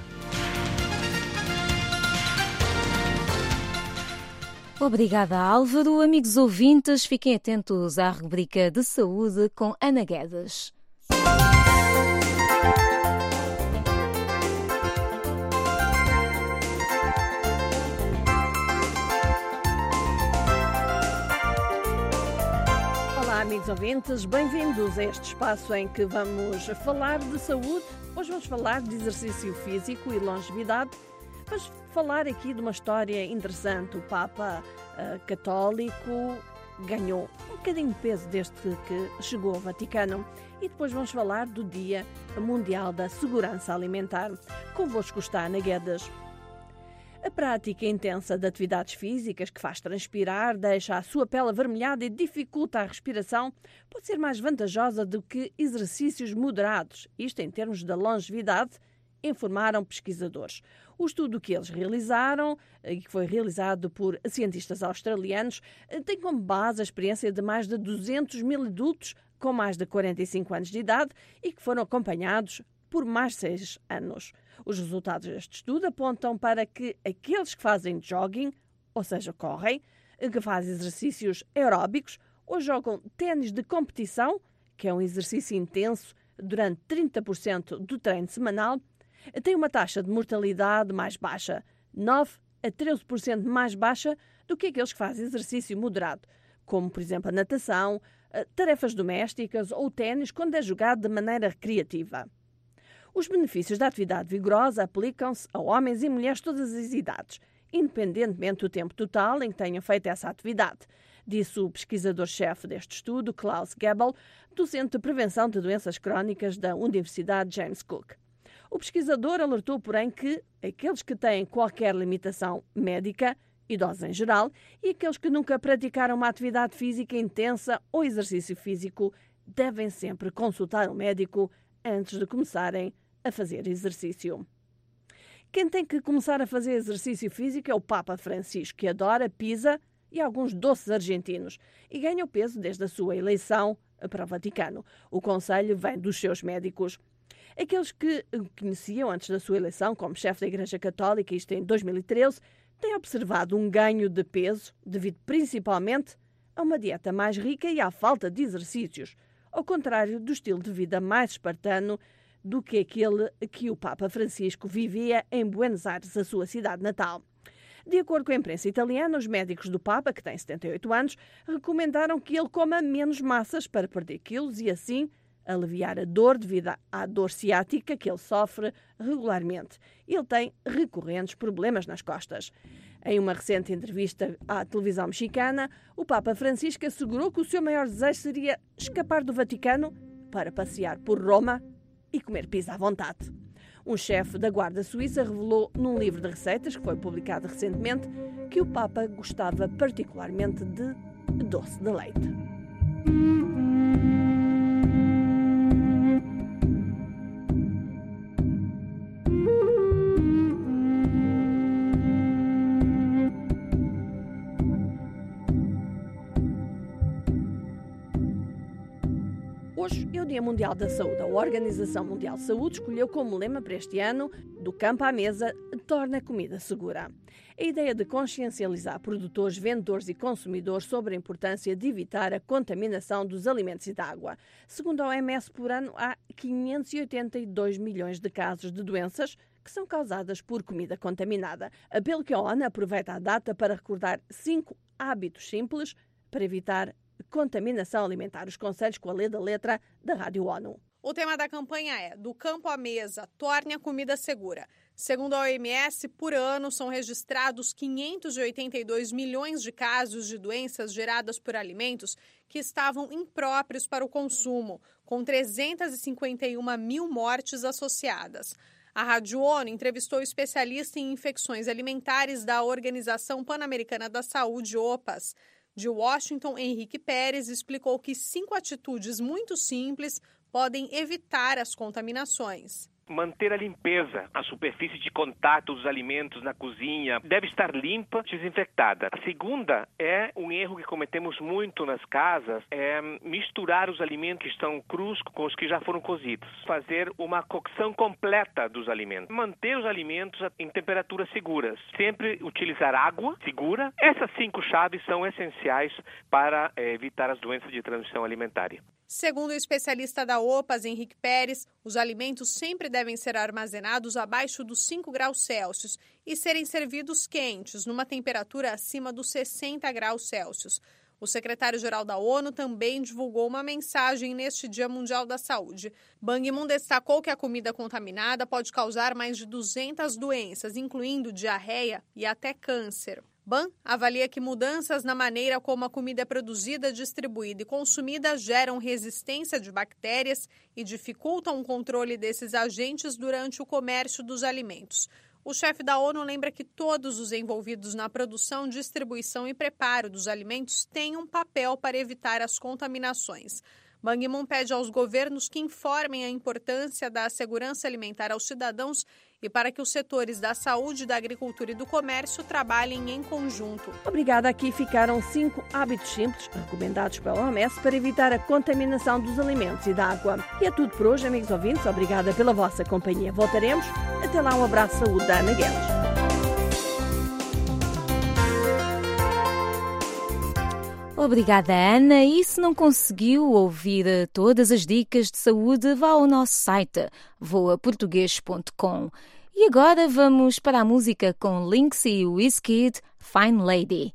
Obrigada, Álvaro. Amigos ouvintes, fiquem atentos à rubrica de saúde com Ana Guedes. Olá, amigos ouvintes, bem-vindos a este espaço em que vamos falar de saúde. Hoje vamos falar de exercício físico e longevidade. Vamos falar aqui de uma história interessante. O Papa uh, Católico ganhou um bocadinho de peso desde que chegou ao Vaticano. E depois vamos falar do Dia Mundial da Segurança Alimentar. Convosco está Ana Guedes. A prática intensa de atividades físicas que faz transpirar, deixa a sua pele avermelhada e dificulta a respiração pode ser mais vantajosa do que exercícios moderados. Isto em termos da longevidade, informaram pesquisadores. O estudo que eles realizaram, e que foi realizado por cientistas australianos, tem como base a experiência de mais de duzentos mil adultos com mais de quarenta e cinco anos de idade e que foram acompanhados por mais seis anos. Os resultados deste estudo apontam para que aqueles que fazem jogging, ou seja, correm, que fazem exercícios aeróbicos ou jogam ténis de competição, que é um exercício intenso durante trinta por cento do treino semanal, têm uma taxa de mortalidade mais baixa, nove a treze por cento mais baixa do que aqueles que fazem exercício moderado, como, por exemplo, a natação, tarefas domésticas ou o ténis, quando é jogado de maneira recreativa. Os benefícios da atividade vigorosa aplicam-se a homens e mulheres de todas as idades, independentemente do tempo total em que tenham feito essa atividade, disse o pesquisador-chefe deste estudo, Klaus Gebel, docente de prevenção de doenças crónicas da Universidade James Cook. O pesquisador alertou, porém, que aqueles que têm qualquer limitação médica, idosos em geral, e aqueles que nunca praticaram uma atividade física intensa ou exercício físico, devem sempre consultar um médico antes de começarem a fazer exercício. Quem tem que começar a fazer exercício físico é o Papa Francisco, que adora pizza e alguns doces argentinos e ganha o peso desde a sua eleição para o Vaticano. O conselho vem dos seus médicos. Aqueles que o conheciam antes da sua eleição como chefe da Igreja Católica, isto em dois mil e treze, têm observado um ganho de peso devido principalmente a uma dieta mais rica e à falta de exercícios, ao contrário do estilo de vida mais espartano do que aquele que o Papa Francisco vivia em Buenos Aires, a sua cidade natal. De acordo com a imprensa italiana, os médicos do Papa, que tem setenta e oito anos, recomendaram que ele coma menos massas para perder quilos e assim aliviar a dor devido à dor ciática que ele sofre regularmente. Ele tem recorrentes problemas nas costas. Em uma recente entrevista à televisão mexicana, o Papa Francisco assegurou que o seu maior desejo seria escapar do Vaticano para passear por Roma e comer pizza à vontade. Um chefe da Guarda Suíça revelou num livro de receitas que foi publicado recentemente que o Papa gostava particularmente de doce de leite. Hoje é o Dia Mundial da Saúde. A Organização Mundial de Saúde escolheu como lema para este ano, do campo à mesa, torna a comida segura. A ideia de consciencializar produtores, vendedores e consumidores sobre a importância de evitar a contaminação dos alimentos e da água. Segundo a O M S, por ano há quinhentos e oitenta e dois milhões de casos de doenças que são causadas por comida contaminada. Pelo que a ONU aproveita a data para recordar cinco hábitos simples para evitar contaminação alimentar. Os conselhos com a lei da letra da Rádio ONU. O tema da campanha é Do campo à mesa, torne a comida segura. Segundo a O M S, por ano são registrados quinhentos e oitenta e dois milhões de casos de doenças geradas por alimentos que estavam impróprios para o consumo, com trezentas e cinquenta e uma mil mortes associadas. A Rádio ONU entrevistou o especialista em infecções alimentares da Organização Pan-Americana da Saúde, OPAS. De Washington, Henrique Pérez explicou que cinco atitudes muito simples podem evitar as contaminações. Manter a limpeza, a superfície de contato dos alimentos na cozinha deve estar limpa, desinfectada. A segunda é um erro que cometemos muito nas casas, é misturar os alimentos que estão crus com os que já foram cozidos. Fazer uma cocção completa dos alimentos. Manter os alimentos em temperaturas seguras. Sempre utilizar água segura. Essas cinco chaves são essenciais para é, evitar as doenças de transmissão alimentar. Segundo o especialista da OPAS, Henrique Pérez, os alimentos sempre devem ser armazenados abaixo dos cinco graus Celsius e serem servidos quentes, numa temperatura acima dos sessenta graus Celsius. O secretário-geral da ONU também divulgou uma mensagem neste Dia Mundial da Saúde. Ban Ki-moon destacou que a comida contaminada pode causar mais de duzentas doenças, incluindo diarreia e até câncer. Ban avalia que mudanças na maneira como a comida é produzida, distribuída e consumida geram resistência de bactérias e dificultam o controle desses agentes durante o comércio dos alimentos. O chefe da ONU lembra que todos os envolvidos na produção, distribuição e preparo dos alimentos têm um papel para evitar as contaminações. Ban Ki-moon pede aos governos que informem a importância da segurança alimentar aos cidadãos e para que os setores da saúde, da agricultura e do comércio trabalhem em conjunto. Obrigada. Aqui ficaram cinco hábitos simples recomendados pela O M S para evitar a contaminação dos alimentos e da água. E é tudo por hoje, amigos ouvintes. Obrigada pela vossa companhia. Voltaremos. Até lá, um abraço de saúde da Ana Guedes. Obrigada, Ana. E se não conseguiu ouvir todas as dicas de saúde, vá ao nosso site voa português ponto com. E agora vamos para a música com Lynx e Wizkid, Fine Lady.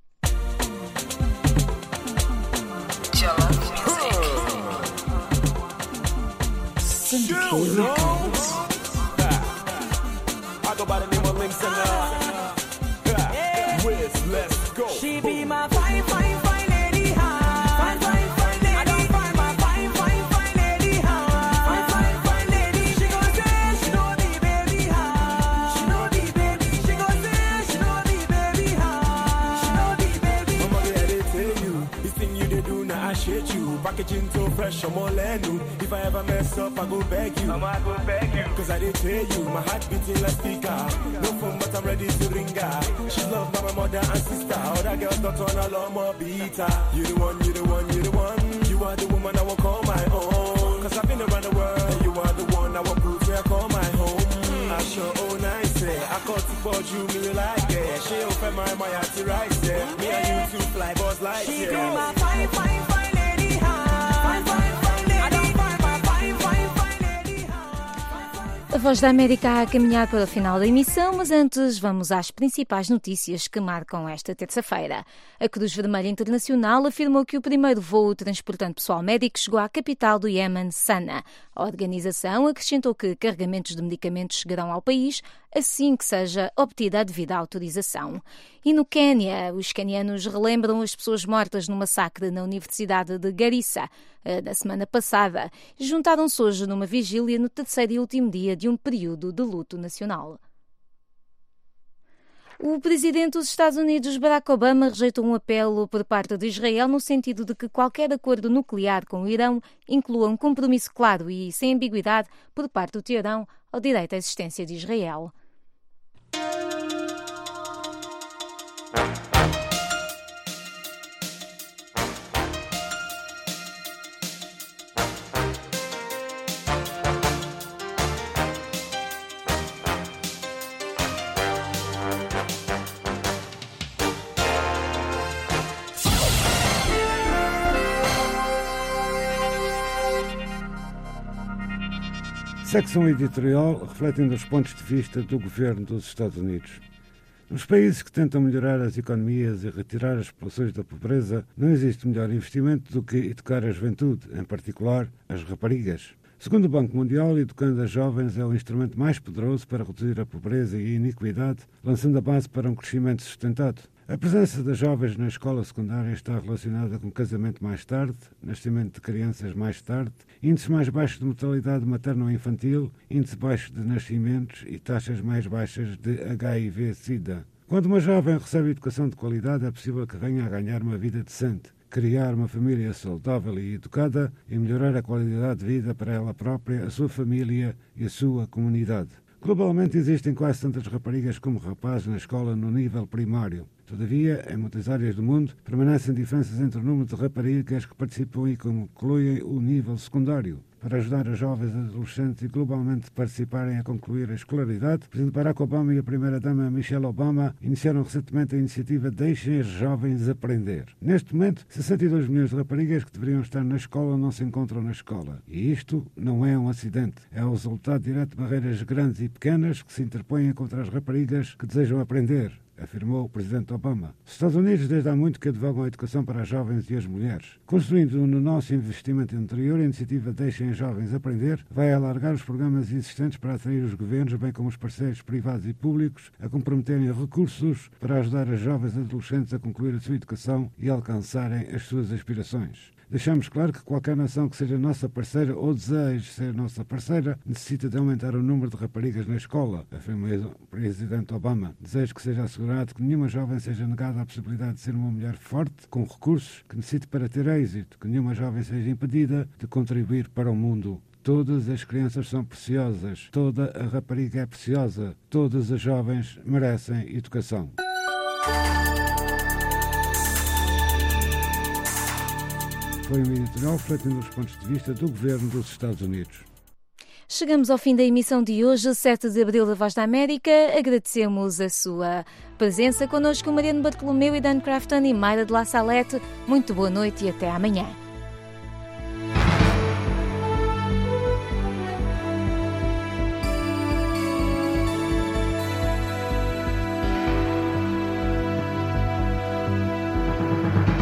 I go by the name of Lynx and uh, Wiz, let's go. She be my fine, fine, fine lady, huh? Fine, fine, fine lady. I don't find my fine, fine, fine lady, huh? Fine, fine, fine lady. She gon' say she know the baby, huh? She know the baby. She gon' say she know the baby, huh? She know the baby. Mama, yeah, they tell you this thing you they do now I shit you. Packaging so fresh, I'm all new. If I ever mess up, I go beg you. I'ma go beg you. Cause I did tell you, my heart beating like speaker. No phone, but I'm ready to ring her. She's loved by my mother and sister. Other girls don't want a lot more beater. You the one, you the one, you the one. You are the woman I will call my own. Cause I've been around the world. You are the one I will prove to call my home. I sure oh nice, eh. I caught to for you, me you like it. She open my my heart to right there. Me and you two fly boss like she be my fine, fine, fine lady, huh? Fine, fine, fine lady. I don't find my fine, fine, fine lady, huh? A Voz da América a caminhar para o final da emissão, mas antes vamos às principais notícias que marcam esta terça-feira. A Cruz Vermelha Internacional afirmou que o primeiro voo transportando pessoal médico chegou à capital do Iémen, Sana. A organização acrescentou que carregamentos de medicamentos chegarão ao país assim que seja obtida a devida autorização. E no Quênia, os quenianos relembram as pessoas mortas no massacre na Universidade de Garissa da semana passada e juntaram-se hoje numa vigília no terceiro e último dia de um período de luto nacional. O presidente dos Estados Unidos, Barack Obama, rejeitou um apelo por parte de Israel no sentido de que qualquer acordo nuclear com o Irão inclua um compromisso claro e sem ambiguidade por parte do Teherão ao direito à existência de Israel. Secção editorial refletindo os pontos de vista do governo dos Estados Unidos. Nos países que tentam melhorar as economias e retirar as populações da pobreza, não existe melhor investimento do que educar a juventude, em particular as raparigas. Segundo o Banco Mundial, educando as jovens é o instrumento mais poderoso para reduzir a pobreza e a iniquidade, lançando a base para um crescimento sustentado. A presença das jovens na escola secundária está relacionada com casamento mais tarde, nascimento de crianças mais tarde, índices mais baixos de mortalidade materno-infantil, índice baixo de nascimentos e taxas mais baixas de H I V-Sida. Quando uma jovem recebe educação de qualidade, é possível que venha a ganhar uma vida decente, criar uma família saudável e educada e melhorar a qualidade de vida para ela própria, a sua família e a sua comunidade. Globalmente existem quase tantas raparigas como rapazes na escola no nível primário. Todavia, em muitas áreas do mundo, permanecem diferenças entre o número de raparigas que participam e concluem o nível secundário. Para ajudar os jovens adolescentes e globalmente participarem a concluir a escolaridade, o presidente Barack Obama e a primeira-dama Michelle Obama iniciaram recentemente a iniciativa Deixem as Jovens Aprender. Neste momento, sessenta e dois milhões de raparigas que deveriam estar na escola não se encontram na escola. E isto não é um acidente. É o resultado direto de barreiras grandes e pequenas que se interpõem contra as raparigas que desejam aprender. afirmou o presidente Obama. Os Estados Unidos desde há muito que advogam a educação para as jovens e as mulheres. Construindo no nosso investimento anterior, a iniciativa Deixem os Jovens Aprender vai alargar os programas existentes para atrair os governos, bem como os parceiros privados e públicos, a comprometerem recursos para ajudar as jovens adolescentes a concluir a sua educação e alcançarem as suas aspirações. Deixamos claro que qualquer nação que seja nossa parceira ou deseje ser nossa parceira necessita de aumentar o número de raparigas na escola, afirmou o presidente Obama. Desejo que seja assegurado que nenhuma jovem seja negada a possibilidade de ser uma mulher forte, com recursos que necessite para ter êxito, que nenhuma jovem seja impedida de contribuir para o mundo. Todas as crianças são preciosas, toda a rapariga é preciosa, todas as jovens merecem educação. Foi um editorial refletindo os pontos de vista do governo dos Estados Unidos. Chegamos ao fim da emissão de hoje, sete de abril da Voz da América. Agradecemos a sua presença connosco, Mariano Bartolomeu e Dan Crafton e Mayra de La Salette. Muito boa noite e até amanhã.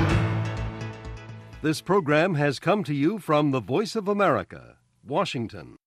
This program has come to you from the Voice of America, Washington.